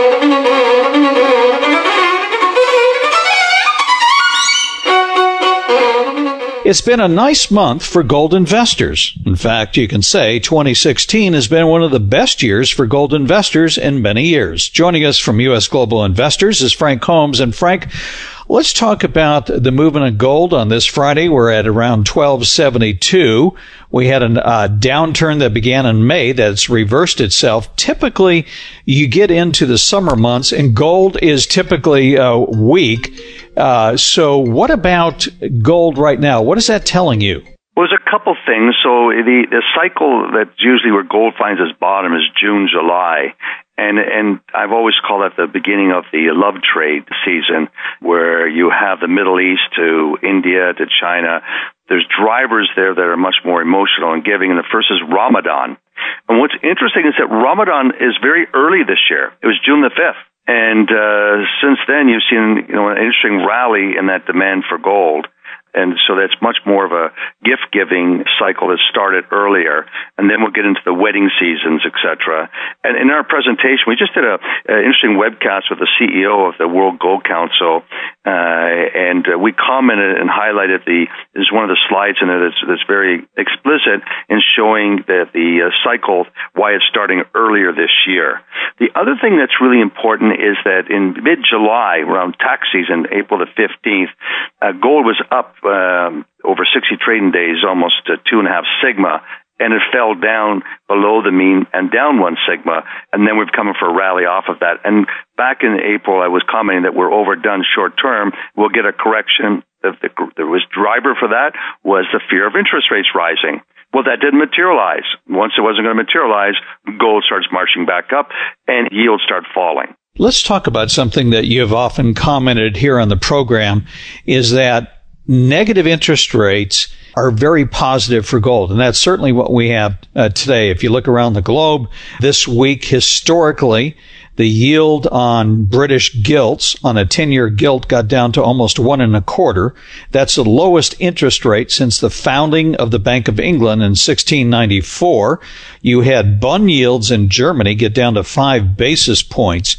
It's been a nice month for gold investors. In fact, you can say 2016 has been one of the best years for gold investors in many years. Joining us from U.S. Global Investors is Frank Holmes. And Frank, let's talk about the movement of gold on this Friday. We're at around 1272. We had a downturn that began in May that's reversed itself. Typically, you get into the summer months and gold is typically weak. So what about gold right now? What is that telling you? Well, there's a couple things. So the cycle that's usually where gold finds its bottom is June, July. And I've always called that the beginning of the love trade season, where you have the Middle East to India to China. There's drivers there that are much more emotional and giving, and the first is Ramadan. And what's interesting is that Ramadan is very early this year. It was June the 5th. And since then, you've seen an interesting rally in that demand for gold. And so that's much more of a gift-giving cycle that started earlier. And then we'll get into the wedding seasons, etc. And in our presentation, we just did an interesting webcast with the CEO of the World Gold Council, and we commented and highlighted there's one of the slides in it that's very explicit in showing that the cycle, why it's starting earlier this year. The other thing that's really important is that in mid-July, around tax season, April the 15th, gold was up over 60 trading days, almost 2.5 sigma, and it fell down below the mean and down 1 sigma, and then we've come in for a rally off of that. And back in April, I was commenting that we're overdone short term. We'll get a correction. The driver for that was the fear of interest rates rising. Well, that didn't materialize. Once it wasn't going to materialize, gold starts marching back up and yields start falling. Let's talk about something that you've often commented here on the program, is that negative interest rates are very positive for gold. And that's certainly what we have today. If you look around the globe this week, historically, the yield on British gilts, on a 10-year gilt, got down to almost 1.25. That's the lowest interest rate since the founding of the Bank of England in 1694. You had bond yields in Germany get down to 5 basis points.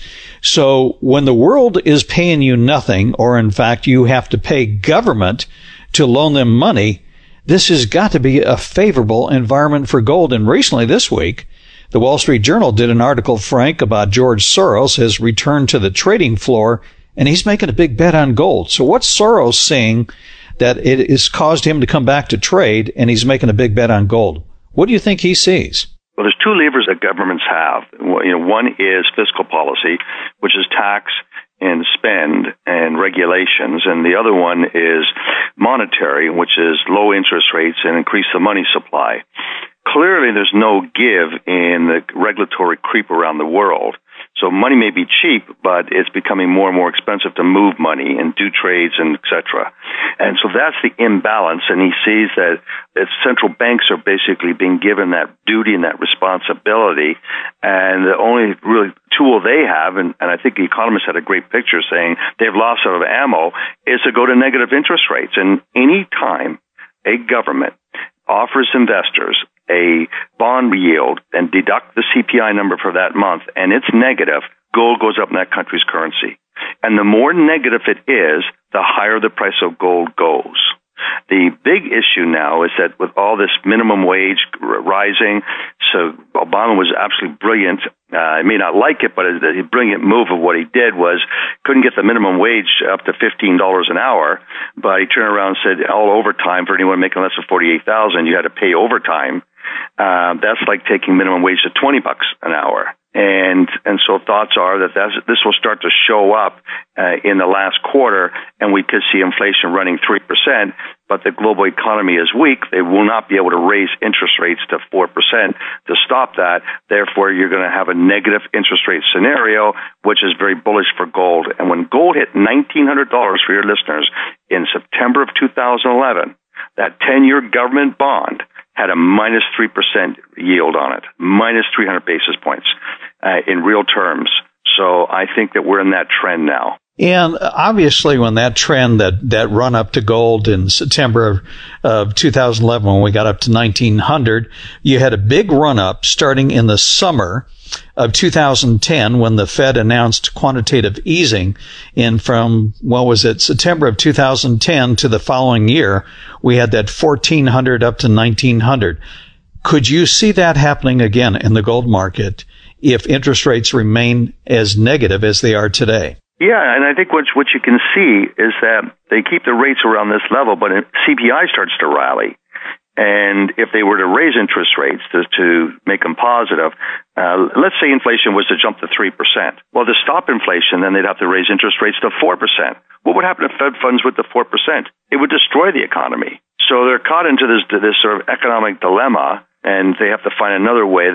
So when the world is paying you nothing, or in fact you have to pay government to loan them money, this has got to be a favorable environment for gold. And recently this week, the Wall Street Journal did an article, Frank, about George Soros has returned to the trading floor, and he's making a big bet on gold. So what's Soros saying that it has caused him to come back to trade, and he's making a big bet on gold? What do you think he sees? Well, there's 2 levers that governments have. One is fiscal policy, which is tax and spend and regulations, and the other one is monetary, which is low interest rates and increase the money supply. Clearly, there's no give in the regulatory creep around the world. So money may be cheap, but it's becoming more and more expensive to move money and do trades and et cetera. And so that's the imbalance. And he sees that central banks are basically being given that duty and that responsibility. And the only really tool they have, and I think the Economist had a great picture saying they've lost out of ammo, is to go to negative interest rates. And any time a government offers investors a bond yield and deduct the CPI number for that month, and it's negative, gold goes up in that country's currency. And the more negative it is, the higher the price of gold goes. The big issue now is that with all this minimum wage rising, so Obama was absolutely brilliant. I may not like it, but a brilliant move of what he did was couldn't get the minimum wage up to $15 an hour, but he turned around and said all overtime for anyone making less than $48,000, you had to pay overtime. That's like taking minimum wage to $20 an hour. And so thoughts are that this will start to show up in the last quarter, and we could see inflation running 3%, but the global economy is weak. They will not be able to raise interest rates to 4% to stop that. Therefore, you're going to have a negative interest rate scenario, which is very bullish for gold. And when gold hit $1,900 for your listeners in September of 2011, that 10-year government bond had a minus 3% yield on it, minus 300 basis points in real terms. So I think that we're in that trend now. And obviously when that trend, that run up to gold in September of 2011, when we got up to 1900, you had a big run up starting in the summer of 2010 when the Fed announced quantitative easing. And from, September of 2010 to the following year, we had that 1400 up to 1900. Could you see that happening again in the gold market if interest rates remain as negative as they are today? Yeah, and I think what you can see is that they keep the rates around this level, but CPI starts to rally. And if they were to raise interest rates to make them positive, let's say inflation was to jump to 3%. Well, to stop inflation, then they'd have to raise interest rates to 4%. What would happen if Fed funds went to 4%? It would destroy the economy. So they're caught into this sort of economic dilemma. and they have to find another way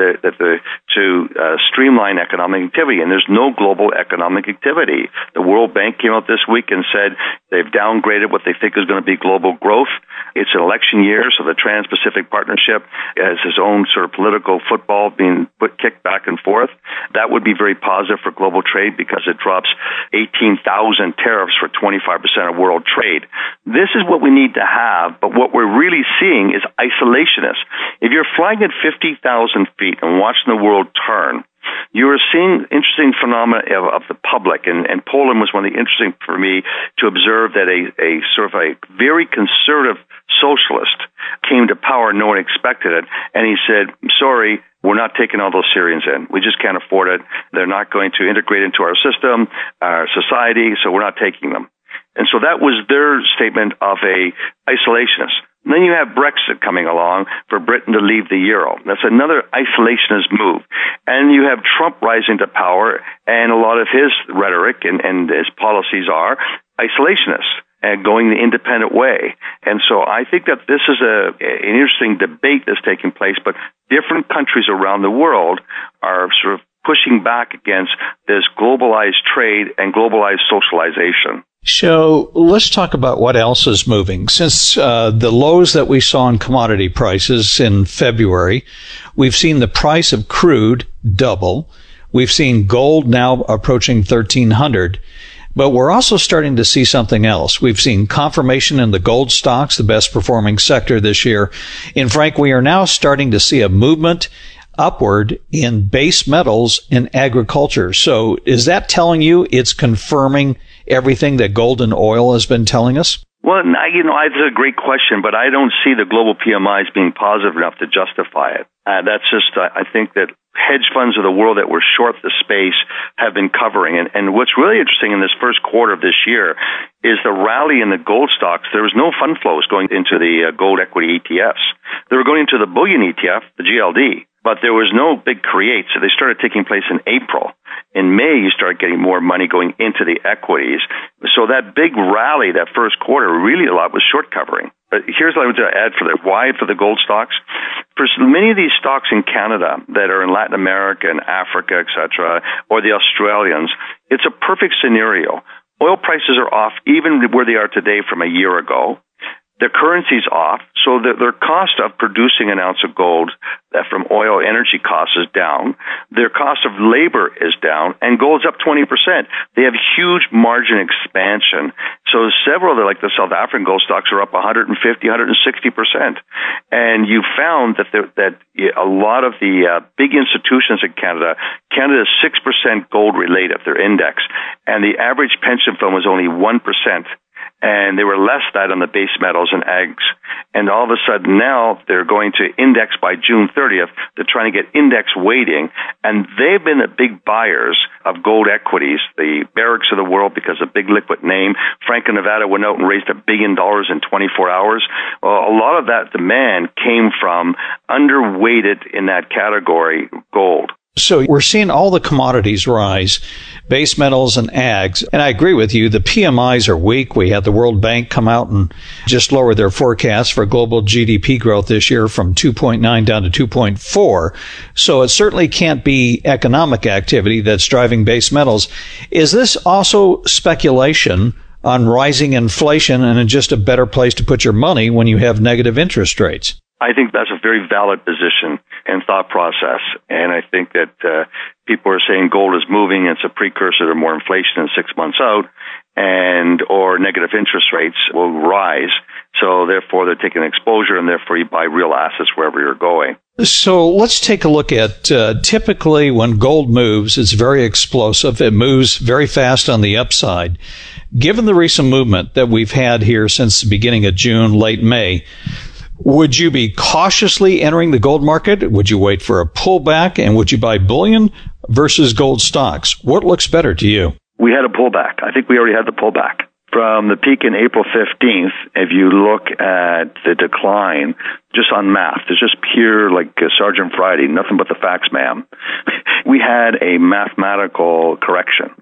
to streamline economic activity. And there's no global economic activity. The World Bank came out this week and said they've downgraded what they think is going to be global growth. It's an election year, so the Trans-Pacific Partnership has its own sort of political football being kicked back and forth. That would be very positive for global trade because it drops 18,000 tariffs for 25% of world trade. This is what we need to have, but what we're really seeing is isolationists. If you're flying at 50,000 feet and watching the world turn, you are seeing interesting phenomena of the public, and Poland was one of the interesting for me to observe that a sort of a very conservative socialist came to power. No one expected it, and he said, sorry, we're not taking all those Syrians in. We just can't afford it. They're not going to integrate into our system, our society, so we're not taking them. And so that was their statement of a isolationist. And then you have Brexit coming along for Britain to leave the euro. That's another isolationist move. And you have Trump rising to power, and a lot of his rhetoric and his policies are isolationist and going the independent way. And so I think that this is an interesting debate that's taking place, but different countries around the world are sort of pushing back against this globalized trade and globalized socialization. So let's talk about what else is moving. Since the lows that we saw in commodity prices in February, we've seen the price of crude double. We've seen gold now approaching 1,300. But we're also starting to see something else. We've seen confirmation in the gold stocks, the best performing sector this year. And Frank, we are now starting to see a movement upward in base metals and agriculture. So is that telling you it's confirming everything that gold and oil has been telling us? Well, it's a great question, but I don't see the global PMIs being positive enough to justify it. That's just, I think that hedge funds of the world that were short the space have been covering. And what's really interesting in this first quarter of this year is the rally in the gold stocks. There was no fund flows going into the gold equity ETFs. They were going into the bullion ETF, the GLD, but there was no big create. So they started taking place in April. In May, you start getting more money going into the equities. So that big rally, that first quarter, really a lot was short covering. But here's what I would add for the why for the gold stocks. For many of these stocks in Canada that are in Latin America and Africa, etc., or the Australians, it's a perfect scenario. Oil prices are off even where they are today from a year ago. Their currency's off, so their cost of producing an ounce of gold from oil energy costs is down. Their cost of labor is down, and gold's up 20%. They have huge margin expansion. So several, like the South African gold stocks, are up 150, 160%. And you found that a lot of the big institutions in Canada is 6% gold related, their index, and the average pension fund was only 1%. And they were less that on the base metals and ags. And all of a sudden now they're going to index by June 30th. They're trying to get index weighting. And they've been the big buyers of gold equities, the Barricks of the world, because a big liquid name. Franco-Nevada went out and raised $1 billion in 24 hours. Well, a lot of that demand came from underweighted in that category, gold. So we're seeing all the commodities rise, base metals and ags. And I agree with you. The PMIs are weak. We had the World Bank come out and just lower their forecast for global GDP growth this year from 2.9 down to 2.4. So it certainly can't be economic activity that's driving base metals. Is this also speculation on rising inflation and just a better place to put your money when you have negative interest rates? I think that's a very valid position and thought process. And I think that people are saying gold is moving. It's a precursor to more inflation in 6 months out, or negative interest rates will rise. So therefore, they're taking exposure, and therefore you buy real assets wherever you're going. So let's take a look at typically when gold moves, it's very explosive. It moves very fast on the upside. Given the recent movement that we've had here since the beginning of June, late May, would you be cautiously entering the gold market? Would you wait for a pullback? And would you buy bullion versus gold stocks? What looks better to you? We had a pullback. I think we already had the pullback. From the peak in April 15th, if you look at the decline, just on math, it's just pure like Sergeant Friday, nothing but the facts, ma'am. We had a mathematical correction.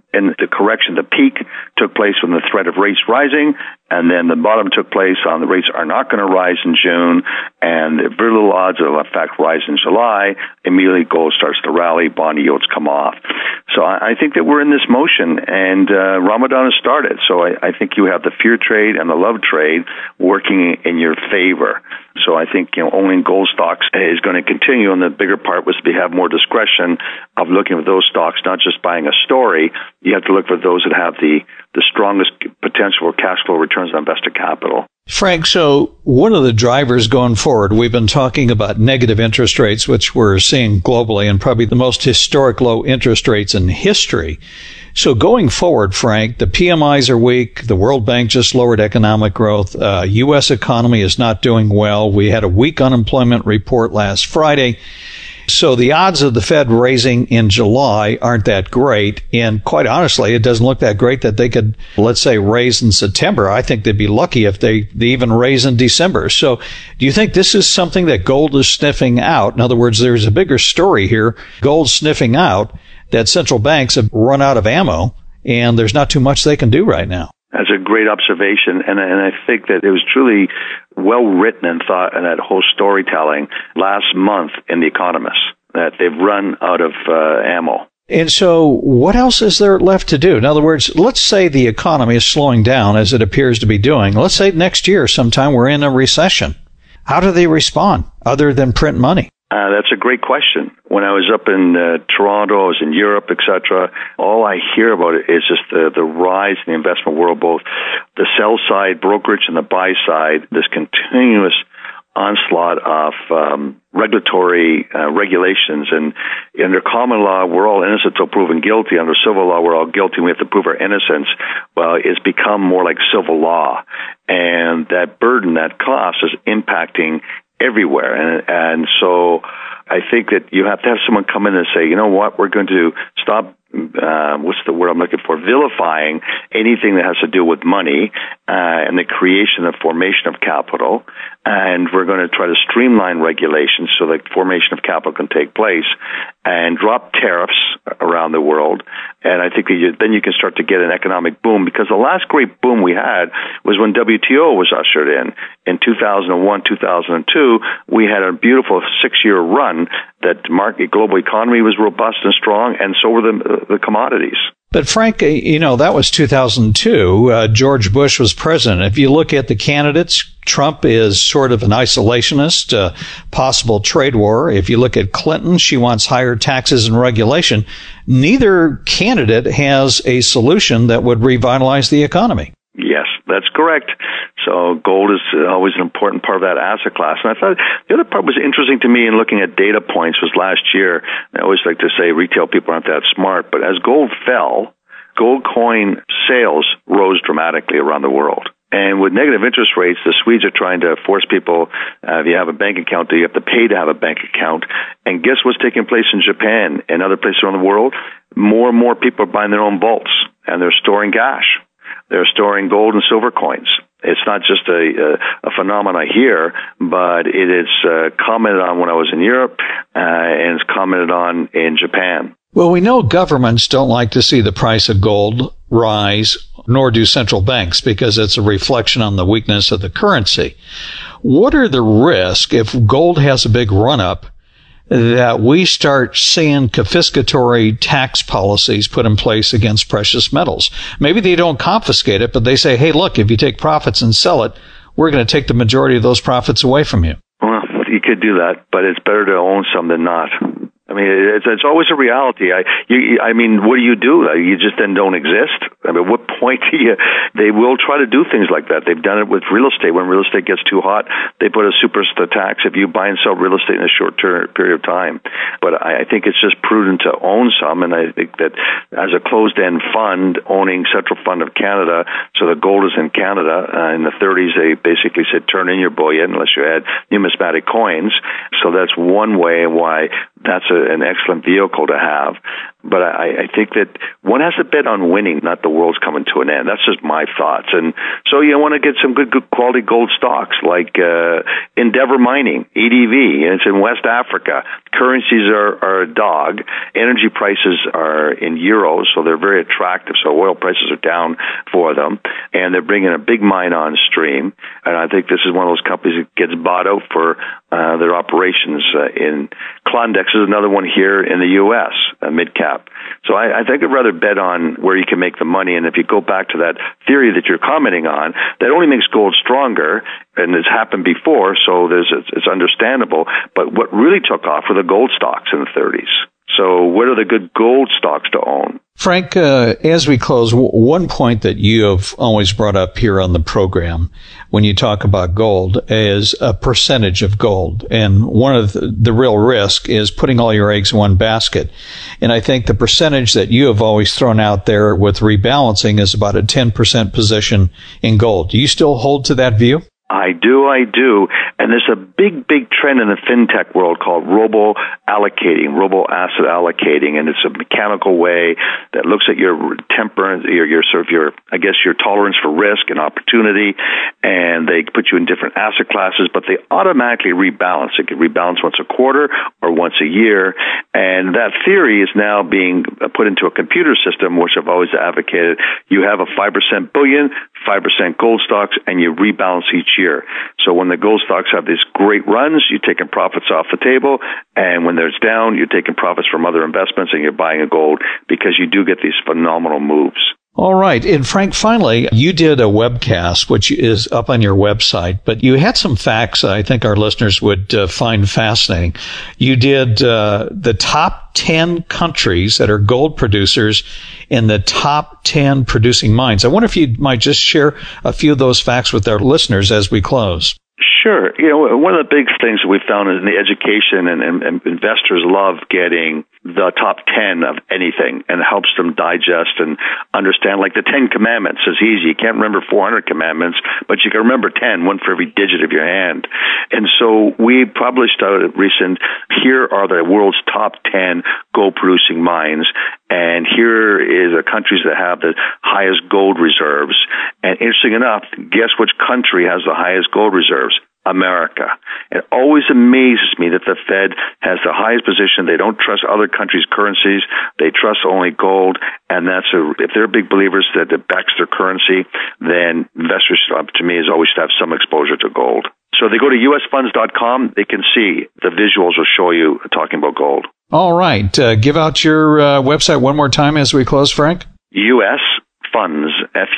And the correction, the peak, took place when the threat of rates rising, and then the bottom took place on the rates are not going to rise in June, and the very little odds of, in fact, rise in July. Immediately gold starts to rally, bond yields come off. So I think that we're in this motion, and Ramadan has started. So I think you have the fear trade and the love trade working in your favor. So I think, owning gold stocks is going to continue, and the bigger part was to have more discretion of looking at those stocks, not just buying a story. You have to look for those that have the strongest potential for cash flow returns on invested capital. Frank, so one of the drivers going forward, we've been talking about negative interest rates, which we're seeing globally, and probably the most historic low interest rates in history. So going forward, Frank, the PMIs are weak. The World Bank just lowered economic growth. U.S. economy is not doing well. We had a weak unemployment report last Friday. So the odds of the Fed raising in July aren't that great. And quite honestly, it doesn't look that great that they could, let's say, raise in September. I think they'd be lucky if they even raise in December. So do you think this is something that gold is sniffing out? In other words, there's a bigger story here. Gold's sniffing out that central banks have run out of ammo, and there's not too much they can do right now. That's a great observation, and I think that it was truly well written and thought in that whole storytelling last month in The Economist, that they've run out of ammo. And so what else is there left to do? In other words, let's say the economy is slowing down as it appears to be doing. Let's say next year sometime we're in a recession. How do they respond other than print money? That's a great question. When I was up in Toronto, I was in Europe, etc., all I hear about it is just the rise in the investment world, both the sell side, brokerage, and the buy side, this continuous onslaught of regulatory regulations. And under common law, we're all innocent until proven guilty. Under civil law, we're all guilty and we have to prove our innocence. Well, it's become more like civil law. And that burden, that cost is impacting everywhere. And so I think that you have to have someone come in and say, you know what, we're going to stop, what's the word I'm looking for, vilifying anything that has to do with money and the creation and formation of capital. And we're going to try to streamline regulations so that formation of capital can take place and drop tariffs around the world. And I think that then you can start to get an economic boom, because the last great boom we had was when WTO was ushered in. In 2001, 2002, we had a beautiful 6-year run that the global economy was robust and strong, and so were the commodities. But Frank, that was 2002. George Bush was president. If you look at the candidates, Trump is sort of an isolationist, possible trade war. If you look at Clinton, she wants higher taxes and regulation. Neither candidate has a solution that would revitalize the economy. Yes, that's correct. So gold is always an important part of that asset class. And I thought the other part was interesting to me in looking at data points was last year. I always like to say retail people aren't that smart, but as gold fell, gold coin sales rose dramatically around the world. And with negative interest rates, the Swedes are trying to force people, if you have a bank account, you have to pay to have a bank account. And guess what's taking place in Japan and other places around the world? More and more people are buying their own vaults, and they're storing cash. They're storing gold and silver coins. It's not just a phenomena here, but it is commented on when I was in Europe, and it's commented on in Japan. Well, we know governments don't like to see the price of gold rise, nor do central banks, because it's a reflection on the weakness of the currency. What are the risks if gold has a big run-up that we start seeing confiscatory tax policies put in place against precious metals? Maybe they don't confiscate it, but they say, hey, look, if you take profits and sell it, we're going to take the majority of those profits away from you. Well, you could do that, but it's better to own some than not. I mean, it's always a reality. I mean, what do? You just then don't exist. I mean, what point do you? They will try to do things like that. They've done it with real estate. When real estate gets too hot, they put a super tax if you buy and sell real estate in a short period of time. But I think it's just prudent to own some, and I think that as a closed-end fund, owning Central Fund of Canada, so the gold is in Canada. In the 30s, they basically said, turn in your bullion unless you had numismatic coins. So that's one way why that's an excellent vehicle to have. But I think that one has to bet on winning, not the world's coming to an end. That's just my thoughts. And so you want to get some good quality gold stocks like Endeavour Mining, EDV, and it's in West Africa. Currencies are a dog. Energy prices are in euros, so they're very attractive. So oil prices are down for them, and they're bringing a big mine on stream. And I think this is one of those companies that gets bought out for their operations in Klondex is another one here in the U.S., mid-cap. So I think I'd rather bet on where you can make the money. And if you go back to that theory that you're commenting on, that only makes gold stronger, and it's happened before, so it's understandable. But what really took off were the gold stocks in the 30s. So what are the good gold stocks to own? Frank, as we close, one point that you have always brought up here on the program when you talk about gold is a percentage of gold. And one of the real risk is putting all your eggs in one basket. And I think the percentage that you have always thrown out there with rebalancing is about a 10% position in gold. Do you still hold to that view? I do. And there's a big trend in the fintech world called robo-asset allocating, and it's a mechanical way that looks at your temperance, your tolerance for risk and opportunity, and they put you in different asset classes, but they automatically rebalance. It can rebalance once a quarter or once a year, and that theory is now being put into a computer system, which I've always advocated. You have a 5% bullion, 5% gold stocks, and you rebalance each year. So when the gold stocks have these great runs, you're taking profits off the table, and when there's down, you're taking profits from other investments and you're buying a gold because you do get these phenomenal moves. All right. And Frank, finally, you did a webcast, which is up on your website, but you had some facts I think our listeners would find fascinating. You did the top 10 countries that are gold producers in the top 10 producing mines. I wonder if you might just share a few of those facts with our listeners as we close. Sure. One of the big things that we found is in the education and investors love getting the top 10 of anything, and it helps them digest and understand. Like the 10 Commandments is easy. You can't remember 400 commandments, but you can remember 10, one for every digit of your hand. And so we published a recent, here are the world's top 10 gold producing mines, and here is the countries that have the highest gold reserves. And interesting enough, guess which country has the highest gold reserves? America. It always amazes me that the Fed has the highest position. They don't trust other countries' currencies. They trust only gold. And if they're big believers that it backs their currency, then investors, to me, always have some exposure to gold. So they go to usfunds.com. They can see the visuals will show you talking about gold. All right. Give out your website one more time as we close, Frank. usfunds,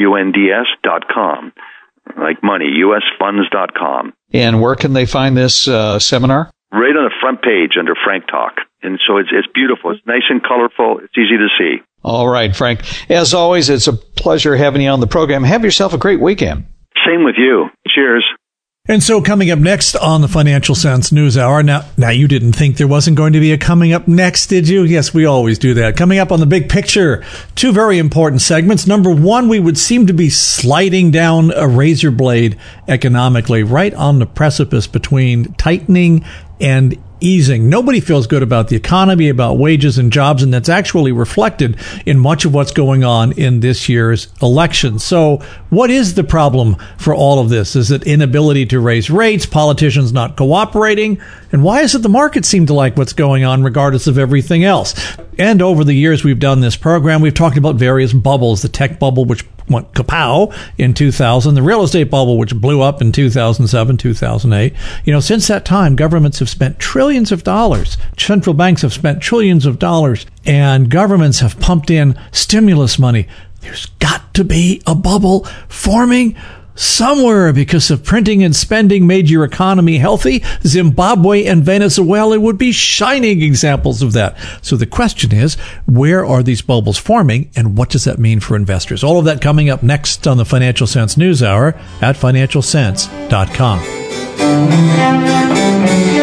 funds.com. Like money, usfunds.com. And where can they find this seminar? Right on the front page under Frank Talk. And so it's beautiful. It's nice and colorful. It's easy to see. All right, Frank. As always, it's a pleasure having you on the program. Have yourself a great weekend. Same with you. Cheers. And so coming up next on the Financial Sense News Hour. Now you didn't think there wasn't going to be a coming up next, did you? Yes, we always do that. Coming up on the big picture, two very important segments. Number one, we would seem to be sliding down a razor blade economically, right on the precipice between tightening and easing. Nobody feels good about the economy, about wages and jobs, and that's actually reflected in much of what's going on in this year's election. So what is the problem for all of this? Is it inability to raise rates, politicians not cooperating? And why is it the market seem to like what's going on regardless of everything else? And over the years we've done this program, we've talked about various bubbles, the tech bubble, which went kapow in 2000, the real estate bubble, which blew up in 2007, 2008. Since that time, governments have spent trillions of dollars. Central banks have spent trillions of dollars, and governments have pumped in stimulus money. There's got to be a bubble forming somewhere because if printing and spending made your economy healthy, Zimbabwe and Venezuela would be shining examples of that. So the question is, where are these bubbles forming and what does that mean for investors? All of that coming up next on the Financial Sense News Hour at financialsense.com.